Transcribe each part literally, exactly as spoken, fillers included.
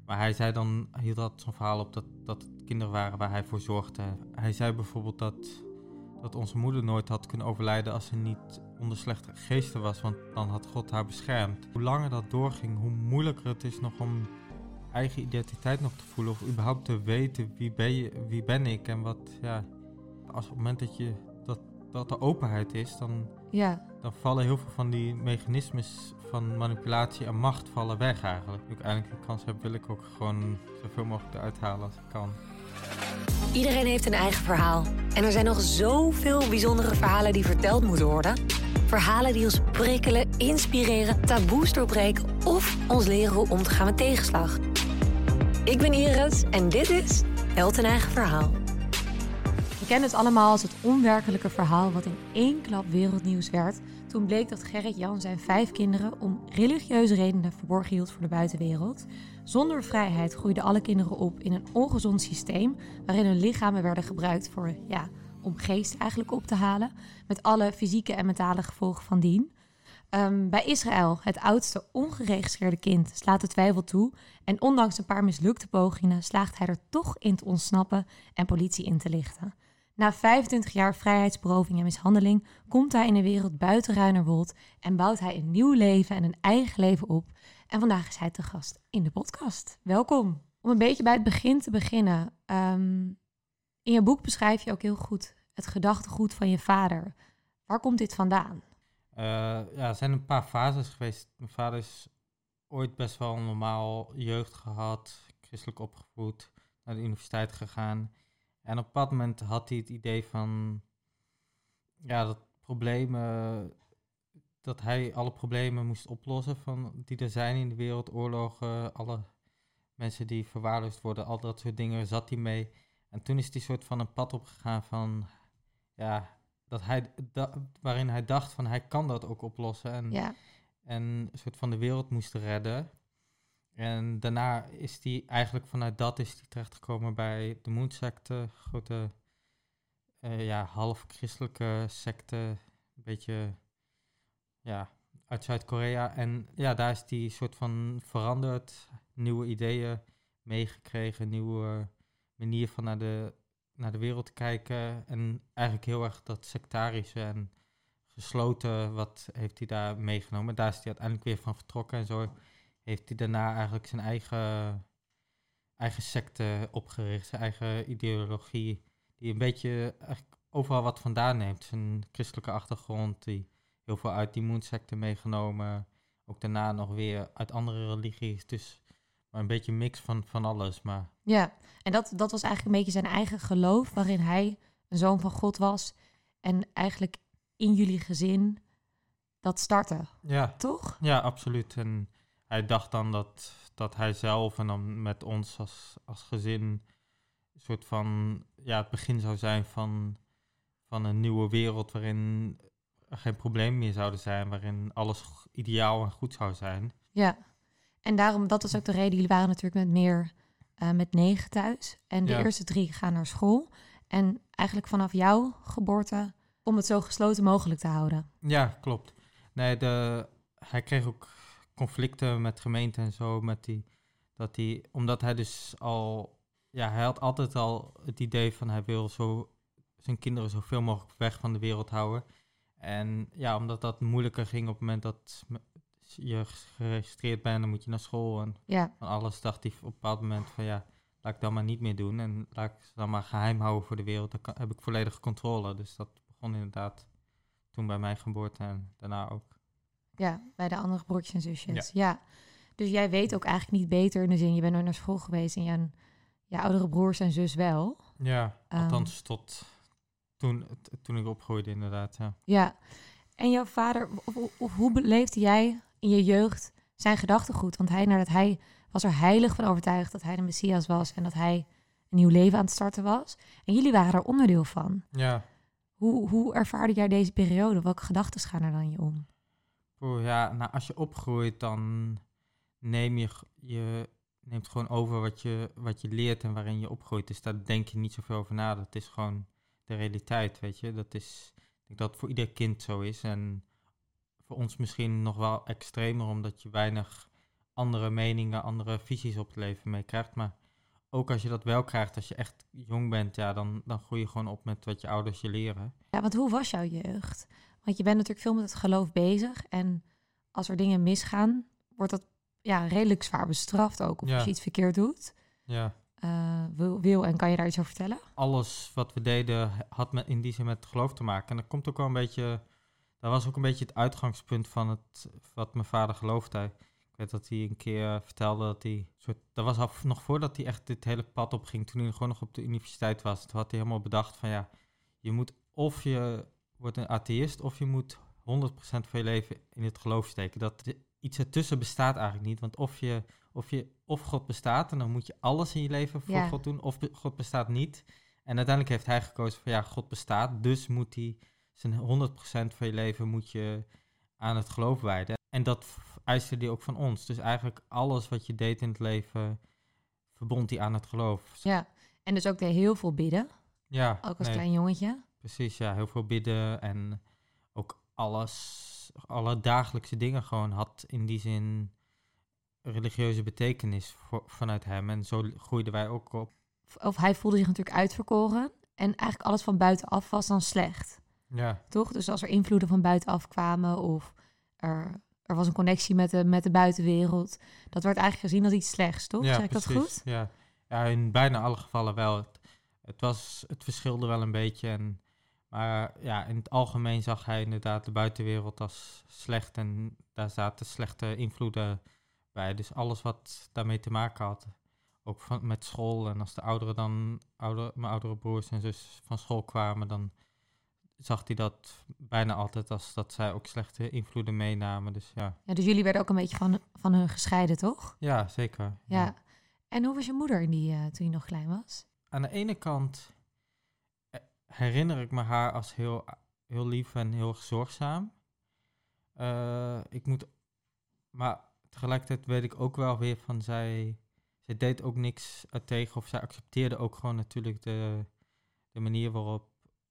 Maar hij zei dan, hij hield altijd zo'n verhaal op dat, dat het kinderen waren waar hij voor zorgde. Hij zei bijvoorbeeld dat, dat onze moeder nooit had kunnen overlijden als ze niet onder slechte geesten was, want dan had God haar beschermd. Hoe langer dat doorging, hoe moeilijker het is nog om eigen identiteit nog te voelen of überhaupt te weten wie ben, je, wie ben ik en wat, ja, als op het moment dat je dat, dat er openheid is, dan, ja. dan vallen heel veel van die mechanismes van manipulatie en macht vallen weg eigenlijk. Nu ik eindelijk de kans heb, wil ik ook gewoon zoveel mogelijk eruit halen als ik kan. Iedereen heeft een eigen verhaal. En er zijn nog zoveel bijzondere verhalen die verteld moeten worden. Verhalen die ons prikkelen, inspireren, taboes doorbreken of ons leren hoe om te gaan met tegenslag. Ik ben Iris en dit is Held een eigen verhaal. We kennen het allemaal als het onwerkelijke verhaal wat in één klap wereldnieuws werd. Toen bleek dat Gerrit Jan zijn vijf kinderen om religieuze redenen verborgen hield voor de buitenwereld. Zonder vrijheid groeiden alle kinderen op in een ongezond systeem waarin hun lichamen werden gebruikt voor, ja, om geest eigenlijk op te halen. Met alle fysieke en mentale gevolgen van dien. Um, bij Israël, het oudste ongeregistreerde kind, slaat de twijfel toe. En ondanks een paar mislukte pogingen slaagt hij er toch in te ontsnappen en politie in te lichten. Na vijfentwintig jaar vrijheidsberoving en mishandeling komt hij in een wereld buiten Ruinerwold en bouwt hij een nieuw leven en een eigen leven op. En vandaag is hij te gast in de podcast. Welkom. Om een beetje bij het begin te beginnen. Um, in je boek beschrijf je ook heel goed het gedachtegoed van je vader. Waar komt dit vandaan? Uh, ja, er zijn een paar fases geweest. Mijn vader is ooit best wel een normaal jeugd gehad, christelijk opgevoed, naar de universiteit gegaan. En op een bepaald moment had hij het idee van, ja, dat problemen, dat hij alle problemen moest oplossen van, die er zijn in de wereld, oorlogen, alle mensen die verwaarloosd worden, al dat soort dingen zat hij mee. En toen is hij soort van een pad opgegaan van, ja, dat hij, da, waarin hij dacht van hij kan dat ook oplossen en, ja. en een soort van de wereld moest redden. En daarna is hij eigenlijk vanuit dat is hij terechtgekomen bij de Moon-secte, grote uh, ja, half-christelijke secte, een beetje ja, uit Zuid-Korea. En ja, daar is hij soort van veranderd, nieuwe ideeën meegekregen, nieuwe manier van naar de, naar de wereld te kijken. En eigenlijk heel erg dat sectarische en gesloten, wat heeft hij daar meegenomen. Daar is hij uiteindelijk weer van vertrokken en zo heeft hij daarna eigenlijk zijn eigen, eigen secte opgericht, zijn eigen ideologie, die een beetje overal wat vandaan neemt. Zijn christelijke achtergrond, die heel veel uit die Moon-secte meegenomen, ook daarna nog weer uit andere religies, dus maar een beetje een mix van, van alles. Maar ja, en dat, dat was eigenlijk een beetje zijn eigen geloof, waarin hij een zoon van God was en eigenlijk in jullie gezin dat startte, ja, toch? Ja, absoluut. En hij dacht dan dat, dat hij zelf en dan met ons als, als gezin een soort van, ja, het begin zou zijn van, van een nieuwe wereld waarin er geen problemen meer zouden zijn, waarin alles ideaal en goed zou zijn. Ja, en daarom, dat was ook de reden, jullie waren natuurlijk met meer uh, met negen thuis. En de ja. eerste drie gaan naar school. En eigenlijk vanaf jouw geboorte, om het zo gesloten mogelijk te houden. Ja, klopt. Nee, de, hij kreeg ook conflicten met gemeenten en zo, met die, dat hij, omdat hij dus al, ja, hij had altijd al het idee van hij wil zo zijn kinderen zoveel mogelijk weg van de wereld houden. En ja, omdat dat moeilijker ging op het moment dat je geregistreerd bent, dan moet je naar school en ja. van alles, dacht hij op een bepaald moment van ja, laat ik dat maar niet meer doen en laat ik ze dan maar geheim houden voor de wereld. Dan kan, heb ik volledige controle. Dus dat begon inderdaad toen bij mijn geboorte en daarna ook. Ja, bij de andere broertjes en zusjes. Ja. ja. Dus jij weet ook eigenlijk niet beter in de zin, je bent nooit naar school geweest en je, je oudere broers en zus wel. Ja, Um, althans tot toen, t- toen ik opgroeide inderdaad, ja. Ja, en jouw vader, of, of hoe beleefde jij in je jeugd zijn gedachtegoed? Want hij, nadat hij was er heilig van overtuigd dat hij de Messias was en dat hij een nieuw leven aan het starten was. En jullie waren er onderdeel van. Ja. Hoe, hoe ervaarde jij deze periode? Welke gedachten gaan er dan in je om? Oh, ja, nou als je opgroeit, dan neem je, je neemt gewoon over wat je, wat je leert en waarin je opgroeit. Dus daar denk je niet zoveel over na. Dat is gewoon de realiteit, weet je. Dat is, ik denk dat het voor ieder kind zo is. En voor ons misschien nog wel extremer, omdat je weinig andere meningen, andere visies op het leven meekrijgt. Maar ook als je dat wel krijgt, als je echt jong bent, ja, dan, dan groei je gewoon op met wat je ouders je leren. Ja, want hoe was jouw jeugd? Want je bent natuurlijk veel met het geloof bezig. En als er dingen misgaan, wordt dat ja, redelijk zwaar bestraft ook. Of Ja. als je iets verkeerd doet. Ja. Uh, wil, wil, en kan je daar iets over vertellen? Alles wat we deden had met, in die zin met het geloof te maken. En dat komt ook wel een beetje... Dat was ook een beetje het uitgangspunt van het wat mijn vader geloofde. Ik weet dat hij een keer vertelde dat hij... Soort, dat was al nog voordat hij echt dit hele pad opging. Toen hij gewoon nog op de universiteit was. Toen had hij helemaal bedacht van ja... Je moet of je wordt een atheïst of je moet honderd procent van je leven in het geloof steken. Dat iets ertussen bestaat eigenlijk niet. Want of je... Of, je, of God bestaat en dan moet je alles in je leven voor ja. God doen. Of be, God bestaat niet. En uiteindelijk heeft hij gekozen van ja, God bestaat. Dus moet hij zijn honderd procent van je leven moet je aan het geloof wijden. En dat eiste hij ook van ons. Dus eigenlijk alles wat je deed in het leven verbond hij aan het geloof. Ja, en dus ook deed heel veel bidden. Ja. Ook als nee, klein jongetje. Precies, ja. Heel veel bidden en ook alles, alle dagelijkse dingen gewoon had in die zin... religieuze betekenis voor, vanuit hem. En zo groeiden wij ook op. Of hij voelde zich natuurlijk uitverkoren. En eigenlijk alles van buitenaf was dan slecht. Ja. Toch? Dus als er invloeden van buitenaf kwamen... of er, er was een connectie met de, met de buitenwereld... dat werd eigenlijk gezien als iets slechts, toch? Ja, zeg ik precies. dat goed? Ja. Ja, in bijna alle gevallen wel. Het, het, was, het verschilde wel een beetje. En, maar ja, in het algemeen zag hij inderdaad de buitenwereld als slecht. En daar zaten slechte invloeden... bij. Dus alles wat daarmee te maken had. Ook van, met school. En als de ouderen dan, ouder, mijn oudere broers en zus van school kwamen, dan zag hij dat bijna altijd als dat zij ook slechte invloeden meenamen. Dus ja. Ja, dus jullie werden ook een beetje van, van hun gescheiden, toch? Ja, zeker. Ja. Ja. En hoe was je moeder in die, uh, toen je nog klein was? Aan de ene kant herinner ik me haar als heel, heel lief en heel zorgzaam. Uh, ik moet... Maar tegelijkertijd weet ik ook wel weer van zij... Zij deed ook niks er tegen. Of zij accepteerde ook gewoon natuurlijk de, de manier waarop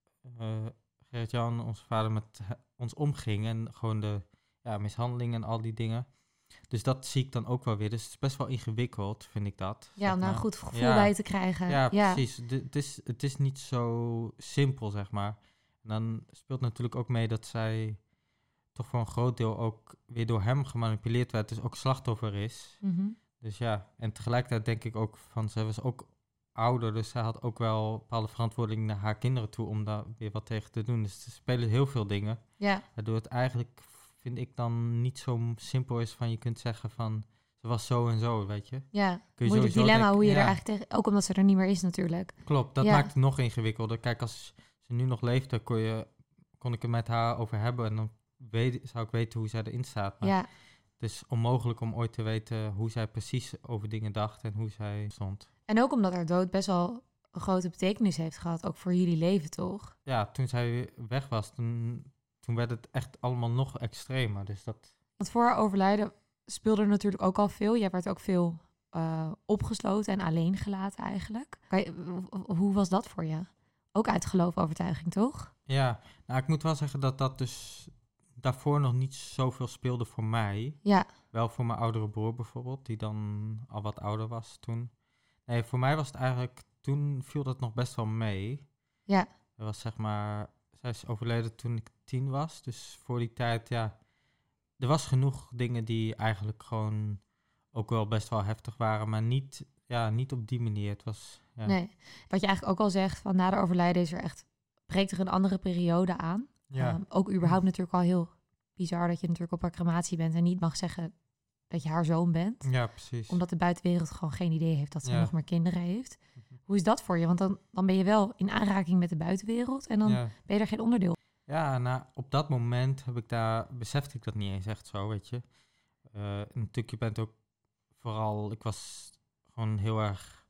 uh, Gerrit-Jan, onze vader, met he, ons omging. En gewoon de ja, mishandeling en al die dingen. Dus dat zie ik dan ook wel weer. Dus het is best wel ingewikkeld, vind ik dat. Ja, om daar een goed gevoel ja. bij te krijgen. Ja, ja. precies. De, het, is, het is niet zo simpel, zeg maar. En dan speelt natuurlijk ook mee dat zij... toch voor een groot deel ook weer door hem gemanipuleerd werd, dus ook slachtoffer is. Mm-hmm. Dus ja, en tegelijkertijd denk ik ook van, zij was ook ouder, dus zij had ook wel bepaalde verantwoording naar haar kinderen toe om daar weer wat tegen te doen. Dus er spelen heel veel dingen. Ja. Waardoor het eigenlijk, vind ik dan, niet zo simpel is van je kunt zeggen van, ze was zo en zo, weet je. Ja, Kun je moeilijk dilemma denken, hoe je ja. er eigenlijk tegen... Ook omdat ze er niet meer is natuurlijk. Klopt, dat ja. maakt het nog ingewikkelder. Kijk, als ze nu nog leefde, kon, je, kon ik het met haar over hebben en dan weet, zou ik weten hoe zij erin staat. Maar ja. het is onmogelijk om ooit te weten hoe zij precies over dingen dacht en hoe zij stond. En ook omdat haar dood best wel een grote betekenis heeft gehad, ook voor jullie leven, toch? Ja, toen zij weg was, toen, toen werd het echt allemaal nog extremer. Dus dat... Want voor haar overlijden speelde er natuurlijk ook al veel. Jij werd ook veel uh, opgesloten en alleen gelaten eigenlijk. Kan je, hoe was dat voor je? Ook uit geloofovertuiging, toch? Ja, nou ik moet wel zeggen dat dat dus daarvoor nog niet zoveel speelde voor mij. Ja. Wel voor mijn oudere broer bijvoorbeeld, die dan al wat ouder was toen. Nee, voor mij was het eigenlijk, toen viel dat nog best wel mee. Ja. Dat was zeg maar, zij is overleden toen ik tien was. Dus voor die tijd, ja, er was genoeg dingen die eigenlijk gewoon ook wel best wel heftig waren. Maar niet, ja, niet op die manier. Het was, ja. Nee, wat je eigenlijk ook al zegt, van na de overlijden is er echt, breekt er een andere periode aan. Ja. Um, ook überhaupt natuurlijk al heel bizar dat je natuurlijk op haar crematie bent en niet mag zeggen dat je haar zoon bent. Ja, precies. Omdat de buitenwereld gewoon geen idee heeft dat ze ja. nog maar kinderen heeft. Mm-hmm. Hoe is dat voor je? Want dan, dan ben je wel in aanraking met de buitenwereld en dan ja. ben je er geen onderdeel. Ja, nou, op dat moment heb ik daar, besefte ik dat niet eens echt zo, weet je. Uh, natuurlijk, je bent ook vooral, ik was gewoon heel erg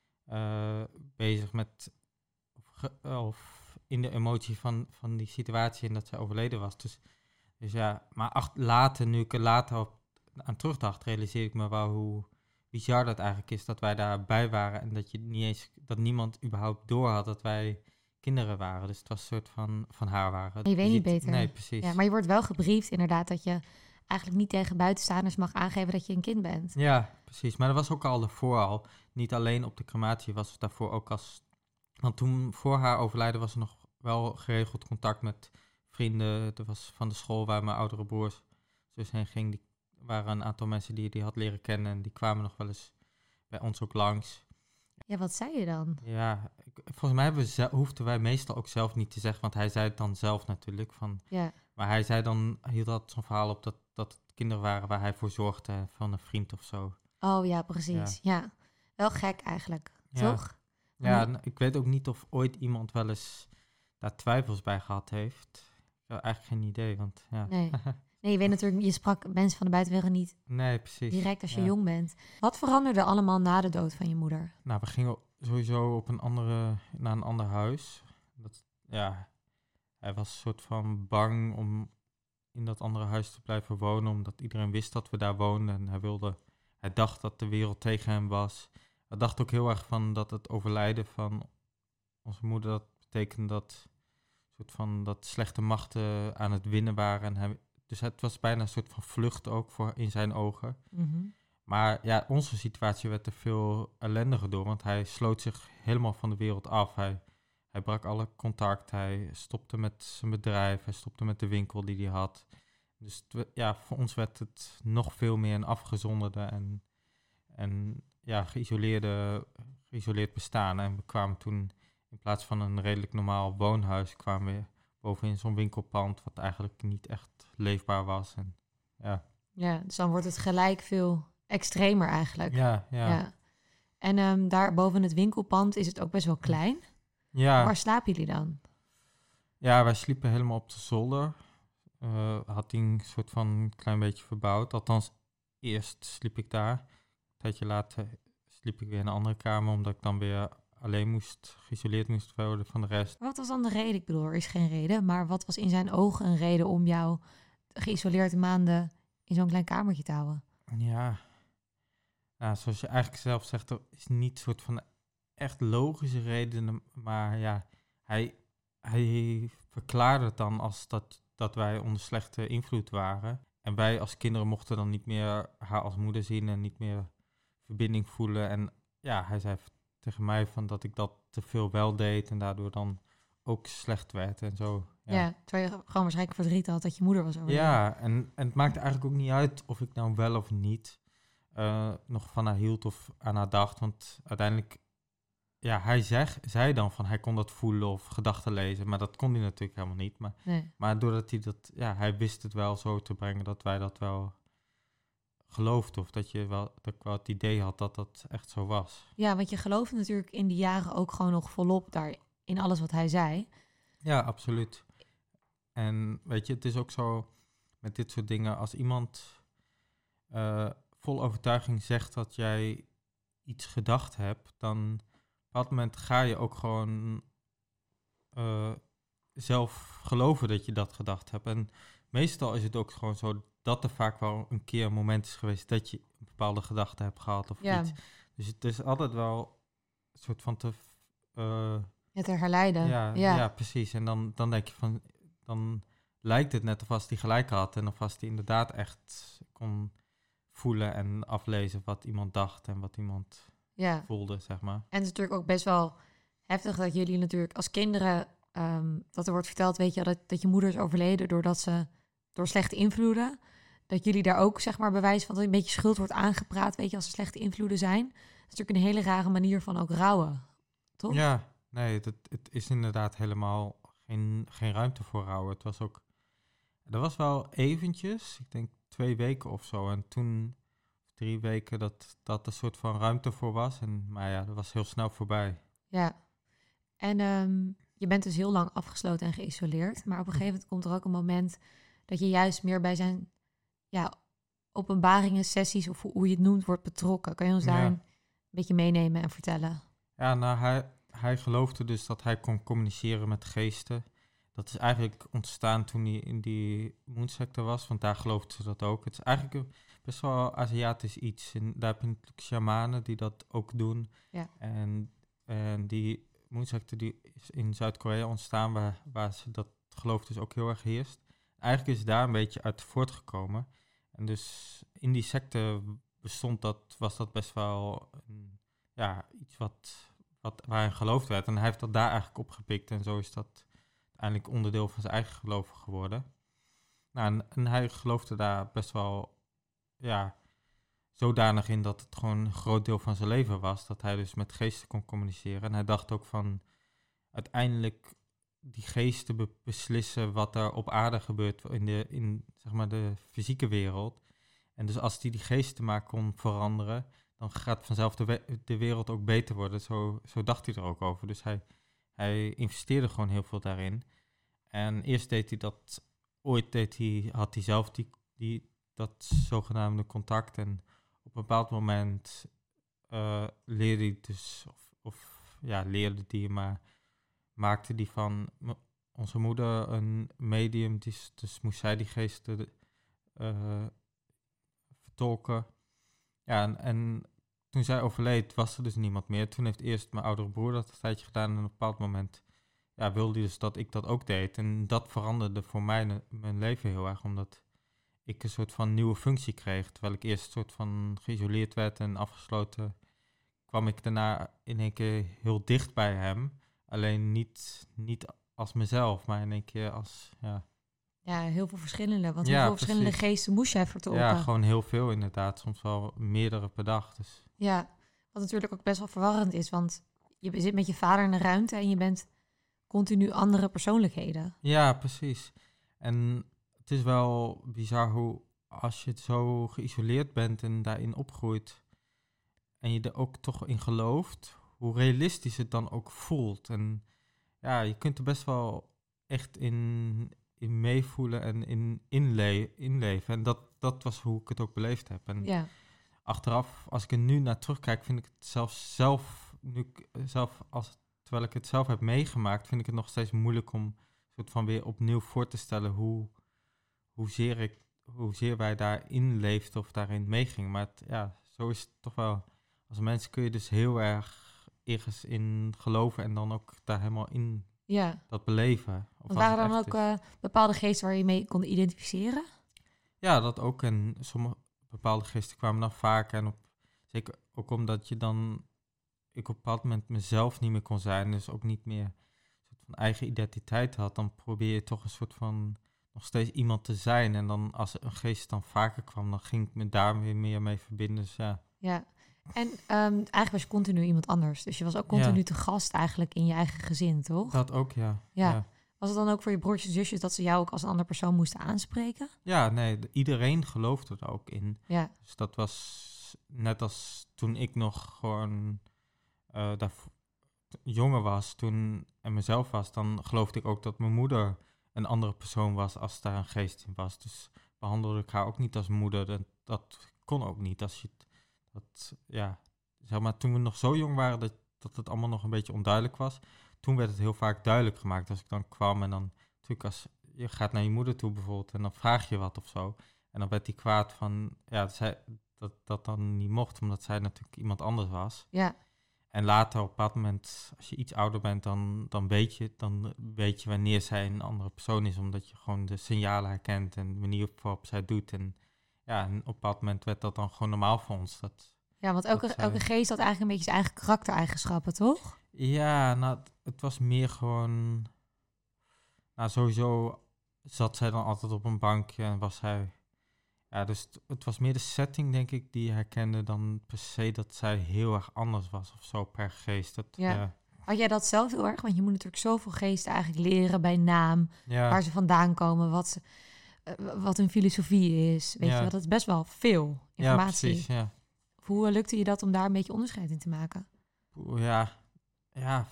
uh, bezig met, of, of in de emotie van, van die situatie en dat zij overleden was. Dus, dus ja, maar ach, later, nu ik er later op, aan terugdacht, realiseer ik me wel hoe bizar dat eigenlijk is dat wij daarbij waren en dat je niet eens, dat niemand überhaupt door had dat wij kinderen waren. Dus het was een soort van, van haar waren. Je weet niet beter. Nee, precies. Ja, maar je wordt wel gebriefd inderdaad dat je eigenlijk niet tegen buitenstaanders mag aangeven dat je een kind bent. Ja, precies. Maar dat was ook al daarvoor al. Niet alleen op de crematie, was het daarvoor ook als... Want toen, voor haar overlijden, was er nog wel geregeld contact met vrienden. Er was van de school waar mijn oudere broers zus heen ging. Die waren een aantal mensen die die had leren kennen. En die kwamen nog wel eens bij ons ook langs. Ja, wat zei je dan? Ja, ik, volgens mij hebben we ze, hoefden wij meestal ook zelf niet te zeggen. Want hij zei het dan zelf natuurlijk. Van, Ja. Maar hij zei dan, hield altijd zo'n verhaal op dat, dat het kinderen waren waar hij voor zorgde. Van een vriend of zo. Oh ja, precies. Ja. ja. Wel gek eigenlijk, Ja. toch? Ja, n- ik weet ook niet of ooit iemand wel eens daar twijfels bij gehad heeft. Ik heb eigenlijk geen idee, want ja. Nee. Nee, je weet natuurlijk, je sprak mensen van de buitenwereld niet Nee, precies. direct als je Ja. jong bent. Wat veranderde allemaal na de dood van je moeder? Nou, we gingen sowieso op een andere, naar een ander huis. Dat, ja, hij was een soort van bang om in dat andere huis te blijven wonen, omdat iedereen wist dat we daar woonden. En hij wilde, hij dacht dat de wereld tegen hem was. Hij dacht ook heel erg van dat het overlijden van onze moeder, dat betekende dat, soort van, dat slechte machten aan het winnen waren. En hij, dus het was bijna een soort van vlucht ook voor, in zijn ogen. Mm-hmm. Maar ja, onze situatie werd er veel ellendiger door, want hij sloot zich helemaal van de wereld af. Hij, hij brak alle contact, hij stopte met zijn bedrijf, hij stopte met de winkel die hij had. Dus het we- ja, voor ons werd het nog veel meer een afgezonderde en, en ja, geïsoleerde, geïsoleerd bestaan. En we kwamen toen, in plaats van een redelijk normaal woonhuis, kwamen we bovenin zo'n winkelpand, wat eigenlijk niet echt leefbaar was. En, ja. Ja, dus dan wordt het gelijk veel extremer eigenlijk. Ja, ja. Ja. En ehm, daar boven het winkelpand is het ook best wel klein. Ja. Waar slapen jullie dan? Ja, wij sliepen helemaal op de zolder. Uh, had hij een soort van een klein beetje verbouwd. Althans, eerst sliep ik daar. Een tijdje later sliep ik weer in een andere kamer, omdat ik dan weer alleen moest, geïsoleerd moest worden van de rest. Wat was dan de reden? Ik bedoel, er is geen reden, maar wat was in zijn ogen een reden om jou geïsoleerde maanden in zo'n klein kamertje te houden? Ja. Nou, zoals je eigenlijk zelf zegt, er is niet een soort van echt logische redenen, maar ja, hij, hij verklaarde het dan als dat, dat wij onder slechte invloed waren. En wij als kinderen mochten dan niet meer haar als moeder zien en niet meer verbinding voelen. En ja, hij zei tegen mij van dat ik dat te veel wel deed en daardoor dan ook slecht werd en zo. Ja, Ja, terwijl je gewoon waarschijnlijk verdriet had dat je moeder was overleden. ja en, en het maakte eigenlijk ook niet uit of ik nou wel of niet uh, nog van haar hield of aan haar dacht. Want uiteindelijk, ja, hij zeg, zei dan van hij kon dat voelen of gedachten lezen, maar dat kon hij natuurlijk helemaal niet. Maar, Nee. maar doordat hij dat, ja, hij wist het wel zo te brengen dat wij dat wel geloofden. Of dat, je wel, dat ik wel het idee had dat dat echt zo was. Ja, want je geloofde natuurlijk in die jaren ook gewoon nog volop daar in alles wat hij zei. Ja, absoluut. En weet je, het is ook zo met dit soort dingen, als iemand uh, vol overtuiging zegt dat jij iets gedacht hebt, dan op een bepaald moment ga je ook gewoon uh, zelf geloven dat je dat gedacht hebt. En meestal is het ook gewoon zo dat er vaak wel een keer een moment is geweest dat je een bepaalde gedachte hebt gehad of Ja. iets. Dus het is altijd wel een soort van te... Uh, Het herleiden. Ja, Ja. ja, precies. En dan, dan denk je van, dan lijkt het net of als hij gelijk had en of als hij inderdaad echt kon voelen en aflezen wat iemand dacht en wat iemand Ja. voelde, zeg maar. En het is natuurlijk ook best wel heftig dat jullie natuurlijk als kinderen, um, dat er wordt verteld, weet je, dat, dat je moeder is overleden doordat ze door slechte invloeden, dat jullie daar ook, zeg maar, bewijs van dat een beetje schuld wordt aangepraat, weet je, als er slechte invloeden zijn. Dat is natuurlijk een hele rare manier van ook rouwen, toch? Ja, nee, het, het is inderdaad helemaal geen, geen ruimte voor rouwen. Het was ook, er was wel eventjes, ik denk twee weken of zo, en toen drie weken dat dat een soort van ruimte voor was. En, maar ja, dat was heel snel voorbij. Ja. En um, je bent dus heel lang afgesloten en geïsoleerd, maar op een gegeven moment komt er ook een moment dat je juist meer bij zijn, ja, openbaringen, sessies of hoe je het noemt, wordt betrokken. Kan je ons daar Ja. een beetje meenemen en vertellen? Ja, nou, hij, hij geloofde dus dat hij kon communiceren met geesten. Dat is eigenlijk ontstaan toen hij in die moonsector was, want daar geloofden ze dat ook. Het is eigenlijk een best wel Aziatisch iets. En daar heb je natuurlijk shamanen die dat ook doen. Ja. En, en die moonsector die is in Zuid-Korea ontstaan, waar, waar ze dat geloof dus ook heel erg heerst. Eigenlijk is daar een beetje uit voortgekomen. En dus in die secte bestond dat, was dat best wel een, ja, iets wat, wat waarin geloofd werd. En hij heeft dat daar eigenlijk opgepikt en zo is dat uiteindelijk onderdeel van zijn eigen geloof geworden. Nou, en, en hij geloofde daar best wel, ja, zodanig in dat het gewoon een groot deel van zijn leven was. Dat hij dus met geesten kon communiceren. En hij dacht ook van, uiteindelijk die geesten be- beslissen wat er op aarde gebeurt in de, in, zeg maar, de fysieke wereld. En dus als hij die geesten maar kon veranderen, dan gaat vanzelf de, we- de wereld ook beter worden. Zo, zo dacht hij er ook over. Dus hij, hij investeerde gewoon heel veel daarin. En eerst deed hij dat, ooit deed hij, had hij zelf die, die, dat zogenaamde contact. En op een bepaald moment uh, leerde hij dus, of, of ja, leerde hij, maar maakte die van m- onze moeder een medium. Dus, dus moest zij die geesten uh, vertolken. Ja, en, en toen zij overleed, was er dus niemand meer. Toen heeft eerst mijn oudere broer dat een tijdje gedaan. En op een bepaald moment ja, wilde hij dus dat ik dat ook deed. En dat veranderde voor mij ne- mijn leven heel erg. Omdat ik een soort van nieuwe functie kreeg. Terwijl ik eerst een soort van geïsoleerd werd en afgesloten, kwam ik daarna in één keer heel dicht bij hem. Alleen niet, niet als mezelf, maar in één keer als, ja... Ja, heel veel verschillende. Want Ja, hoeveel precies. verschillende geesten moest jij vertolken? Ja, gewoon heel veel inderdaad. Soms wel meerdere per dag. Dus. Ja, wat natuurlijk ook best wel verwarrend is. Want je zit met je vader in een ruimte en je bent continu andere persoonlijkheden. Ja, precies. En het is wel bizar hoe, als je zo geïsoleerd bent en daarin opgroeit en je er ook toch in gelooft, hoe realistisch het dan ook voelt. En ja, je kunt er best wel echt in, in meevoelen en in inle- inleven. En dat, dat was hoe ik het ook beleefd heb. En Ja. achteraf, als ik er nu naar terugkijk, vind ik het zelfs zelf, nu ik zelf als, terwijl ik het zelf heb meegemaakt, vind ik het nog steeds moeilijk om soort van weer opnieuw voor te stellen hoe, hoezeer, ik, hoezeer wij daarin leefden of daarin meegingen. Maar het, ja, zo is het toch wel. Als mens kun je dus heel erg ergens in geloven en dan ook daar helemaal in Ja. dat beleven. Of Want als waren het dan echt ook is. uh, bepaalde geesten waar je mee kon identificeren? Ja, dat ook. En sommige bepaalde geesten kwamen dan vaker. En op, zeker ook omdat je dan, ik op een bepaald moment mezelf niet meer kon zijn. Dus ook niet meer een soort van eigen identiteit had. Dan probeer je toch een soort van nog steeds iemand te zijn. En dan als een geest dan vaker kwam, dan ging ik me daar weer meer mee verbinden. Dus ja. Ja. En um, eigenlijk was je continu iemand anders. Dus je was ook continu Ja. te gast eigenlijk in je eigen gezin, toch? Dat ook, ja. Ja. Ja, Was het dan ook voor je broertjes en zusjes dat ze jou ook als een andere persoon moesten aanspreken? ja nee, d- iedereen geloofde er ook in. Ja. Dus dat was net als toen ik nog gewoon uh, daar jonger was toen en mezelf was, dan geloofde ik ook dat mijn moeder een andere persoon was als daar een geest in was. Dus behandelde ik haar ook niet als moeder. Dat, dat kon ook niet. Als je dat, ja, zeg maar, toen we nog zo jong waren dat, dat het allemaal nog een beetje onduidelijk was, toen werd het heel vaak duidelijk gemaakt. Als ik dan kwam en dan, natuurlijk als je gaat naar je moeder toe bijvoorbeeld en dan vraag je wat of zo. En dan werd die kwaad van, ja, dat, zij, dat dat dan niet mocht, omdat zij natuurlijk iemand anders was. Ja. En later, op een bepaald moment, als je iets ouder bent, dan, dan, weet je, dan weet je wanneer zij een andere persoon is. Omdat je gewoon de signalen herkent en de manier waarop zij doet. En ja, en op een bepaald moment werd dat dan gewoon normaal voor ons. Dat, Ja, want elke, dat zij- elke geest had eigenlijk een beetje zijn eigen karaktereigenschappen, toch? Ja, nou, het, het was meer gewoon... Nou, sowieso zat zij dan altijd op een bankje en was zij... Ja, dus het, het was meer de setting, denk ik, die je herkende dan per se dat zij heel erg anders was of zo per geest. Dat, Ja. ja. Had jij dat zelf heel erg? Want je moet natuurlijk zoveel geesten eigenlijk leren bij naam, Ja. waar ze vandaan komen, wat, ze, uh, wat hun filosofie is. Weet Ja. je wel, dat is best wel veel Ja, informatie. precies, ja. Hoe lukte je dat om daar een beetje onderscheid in te maken? Oeh, Ja, ja.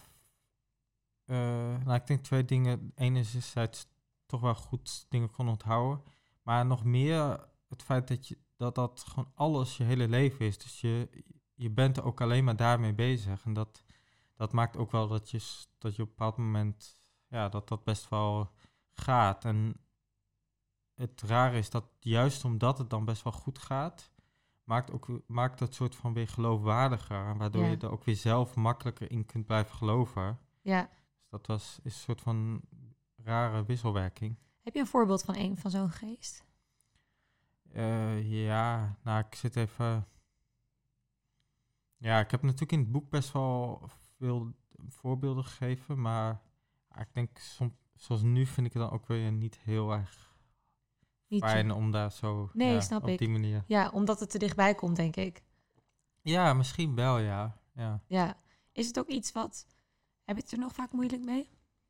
Uh, nou, ik denk twee dingen. Enerzijds toch wel goed dingen kon onthouden. Maar nog meer het feit dat je, dat, dat gewoon alles je hele leven is. Dus je, je bent er ook alleen maar daarmee bezig. En dat, dat maakt ook wel dat je, s- dat je op een bepaald moment, ja, dat dat best wel gaat. En het rare is dat juist omdat het dan best wel goed gaat, maakt, ook, maakt dat soort van weer geloofwaardiger. En waardoor Ja. je er ook weer zelf makkelijker in kunt blijven geloven. Ja. Dus dat was, is een soort van rare wisselwerking. Heb je een voorbeeld van een van zo'n geest? Uh, ja, nou, ik zit even... Ja, ik heb natuurlijk in het boek best wel veel voorbeelden gegeven, maar ik denk, som, zoals nu vind ik het dan ook weer niet heel erg niet fijn zo. Om daar zo nee, ja, snap op ik. die manier... Ja, omdat het te dichtbij komt, denk ik. Ja, misschien wel, ja. Ja. ja. Is het ook iets wat... Heb je het er nog vaak moeilijk mee?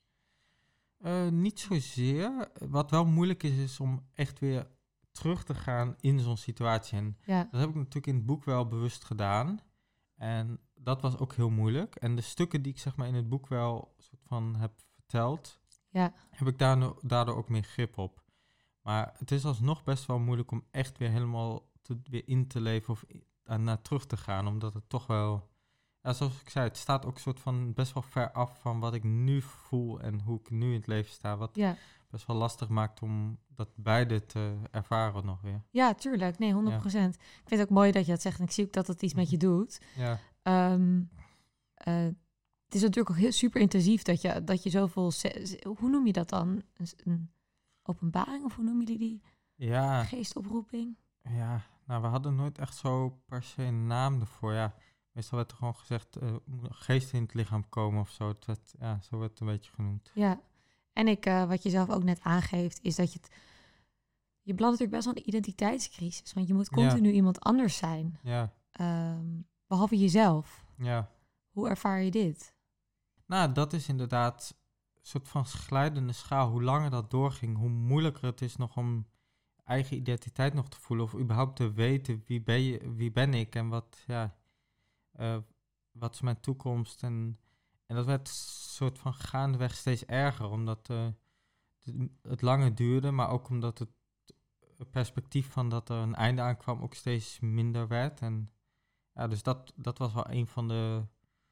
Uh, niet zozeer. Wat wel moeilijk is, is om echt weer terug te gaan in zo'n situatie. En ja. dat heb ik natuurlijk in het boek wel bewust gedaan. En dat was ook heel moeilijk. En de stukken die ik zeg maar in het boek wel soort van heb verteld, ja. heb ik daardoor, daardoor ook meer grip op. Maar het is alsnog best wel moeilijk om echt weer helemaal te, weer in te leven of uh, naar terug te gaan. Omdat het toch wel, ja, zoals ik zei, het staat ook soort van best wel ver af van wat ik nu voel en hoe ik nu in het leven sta. Wat ja. best wel lastig maakt om dat beide te ervaren nog weer. Ja, tuurlijk. Nee, honderd procent. Ja. Ik vind het ook mooi dat je dat zegt en ik zie ook dat het iets met je doet. Ja. Um, uh, het is natuurlijk ook heel super intensief dat je, dat je zoveel... Se- hoe noem je dat dan? Een, een openbaring of hoe noem je die? Ja. Geestoproeping? Ja, nou we hadden nooit echt zo per se een naam ervoor. Ja, meestal werd er gewoon gezegd, uh, geest in het lichaam komen of zo. Het werd, ja, zo werd het een beetje genoemd. Ja, en ik, uh, wat je zelf ook net aangeeft, is dat je het... Je belandt natuurlijk best wel een identiteitscrisis, want je moet continu ja. iemand anders zijn. Ja. Um, behalve jezelf. Ja. Hoe ervaar je dit? Nou, dat is inderdaad een soort van glijdende schaal. Hoe langer dat doorging, hoe moeilijker het is nog om eigen identiteit nog te voelen. Of überhaupt te weten wie ben, je, wie ben ik en wat, ja, uh, wat is mijn toekomst. En, en dat werd soort van gaandeweg steeds erger, omdat uh, het, het langer duurde, maar ook omdat het perspectief van dat er een einde aankwam ook steeds minder werd. En ja, dus dat, dat was wel een van de,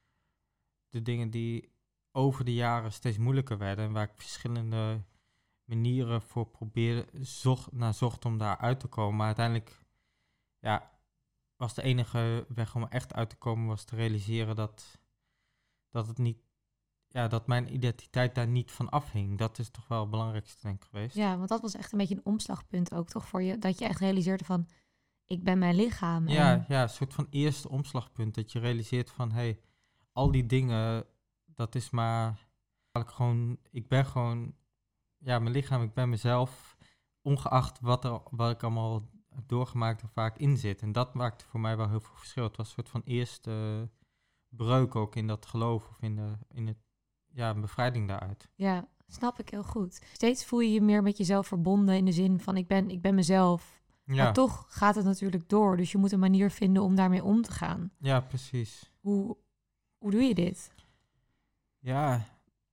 de dingen die over de jaren steeds moeilijker werden. En waar ik verschillende manieren voor probeerde, zocht, naar zocht om daar uit te komen. Maar uiteindelijk ja, was de enige weg om er echt uit te komen, was te realiseren dat, dat het niet, ja, dat mijn identiteit daar niet van afhing. Dat is toch wel het belangrijkste, denk ik, geweest. Ja, want dat was echt een beetje een omslagpunt ook, toch, voor je? Dat je echt realiseerde van, ik ben mijn lichaam. Ja, en... ja, een soort van eerste omslagpunt. Dat je realiseert van, hé, hey, al die dingen, dat is maar gewoon, ik ben gewoon, ja, mijn lichaam, ik ben mezelf, ongeacht wat, er, wat ik allemaal heb doorgemaakt of waar ik in zit. En dat maakte voor mij wel heel veel verschil. Het was een soort van eerste breuk ook in dat geloof of in, de, in het, ja, een bevrijding daaruit. Ja, snap ik heel goed. Steeds voel je je meer met jezelf verbonden in de zin van, ik ben, ik ben mezelf. Ja. Maar toch gaat het natuurlijk door. Dus je moet een manier vinden om daarmee om te gaan. Ja, precies. Hoe, hoe doe je dit? Ja,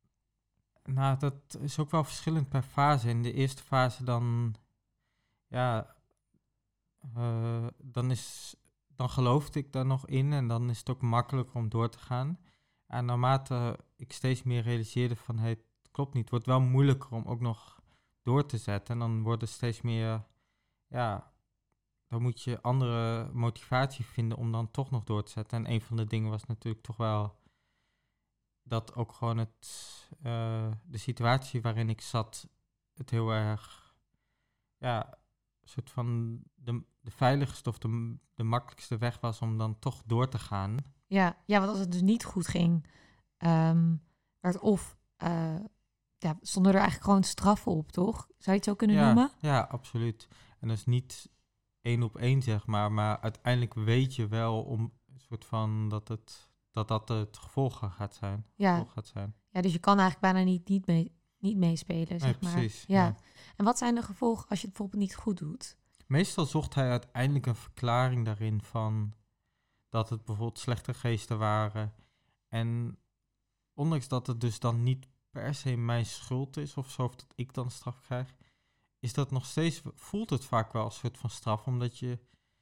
nou, dat is ook wel verschillend per fase. In de eerste fase dan, ja, uh, dan, is, dan geloofde ik daar nog in en dan is het ook makkelijker om door te gaan. En naarmate ik steeds meer realiseerde van, hey, het klopt niet, het wordt wel moeilijker om ook nog door te zetten. En dan wordt het steeds meer, ja, dan moet je andere motivatie vinden om dan toch nog door te zetten. En een van de dingen was natuurlijk toch wel dat ook gewoon het, uh, de situatie waarin ik zat, het heel erg, ja, een soort van de, de veiligste of de, de makkelijkste weg was om dan toch door te gaan. Ja, ja, want als het dus niet goed ging, um, werd of, uh, ja, stonden er eigenlijk gewoon straffen op, toch? Zou je het zo kunnen ja, noemen? Ja, absoluut. En dat is niet één op één, zeg maar, maar uiteindelijk weet je wel om een soort van dat het, dat, dat het gevolg gaat zijn. Ja. Gevolg gaat zijn. Ja, dus je kan eigenlijk bijna niet, niet, mee, niet meespelen, zeg nee, maar. Precies, ja. ja. En wat zijn de gevolgen als je het bijvoorbeeld niet goed doet? Meestal zocht hij uiteindelijk een verklaring daarin van dat het bijvoorbeeld slechte geesten waren. En ondanks dat het dus dan niet per se mijn schuld is of zo, of dat ik dan straf krijg, is dat nog steeds, voelt het vaak wel als een soort van straf, omdat je,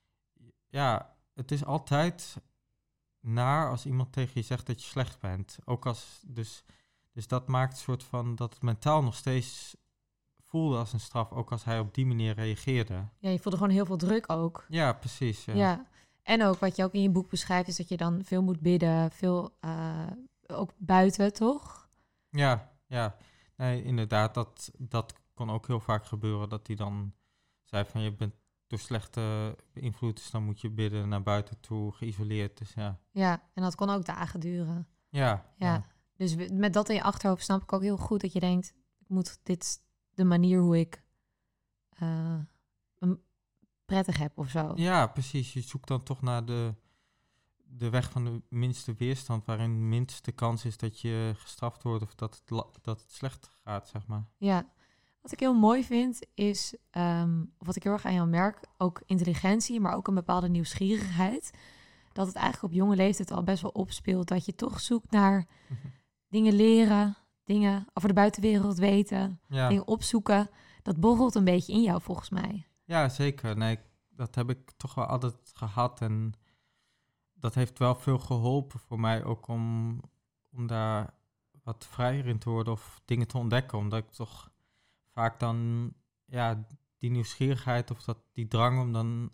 ja, het is altijd naar als iemand tegen je zegt dat je slecht bent. Ook als, dus, dus dat maakt een soort van, dat het mentaal nog steeds voelde als een straf, ook als hij op die manier reageerde. Ja, je voelde gewoon heel veel druk ook. Ja, precies. Ja. ja. En ook wat je ook in je boek beschrijft, is dat je dan veel moet bidden, veel uh, ook buiten, toch? Ja, ja. Nee, inderdaad, dat, dat kon ook heel vaak gebeuren, dat hij dan zei van, je bent door slechte beïnvloed is, dan moet je bidden naar buiten toe, geïsoleerd. Dus ja. Ja, en dat kon ook dagen duren. Ja. Ja. ja. Dus we- met dat in je achterhoofd snap ik ook heel goed dat je denkt, ik moet dit de manier hoe ik uh, hem prettig heb of zo. Ja, precies. Je zoekt dan toch naar de, de weg van de minste weerstand, waarin de minste kans is dat je gestraft wordt of dat het, la- dat het slecht gaat, zeg maar. Ja. Wat ik heel mooi vind is, um, of wat ik heel erg aan jou merk, ook intelligentie, maar ook een bepaalde nieuwsgierigheid. Dat het eigenlijk op jonge leeftijd al best wel opspeelt. Dat je toch zoekt naar dingen leren, dingen over de buitenwereld weten, Ja. dingen opzoeken. Dat borrelt een beetje in jou volgens mij. Ja, zeker. Nee, dat heb ik toch wel altijd gehad. En dat heeft wel veel geholpen voor mij ook om, om daar wat vrijer in te worden of dingen te ontdekken. Omdat ik toch vaak dan, ja, die nieuwsgierigheid of dat, die drang om dan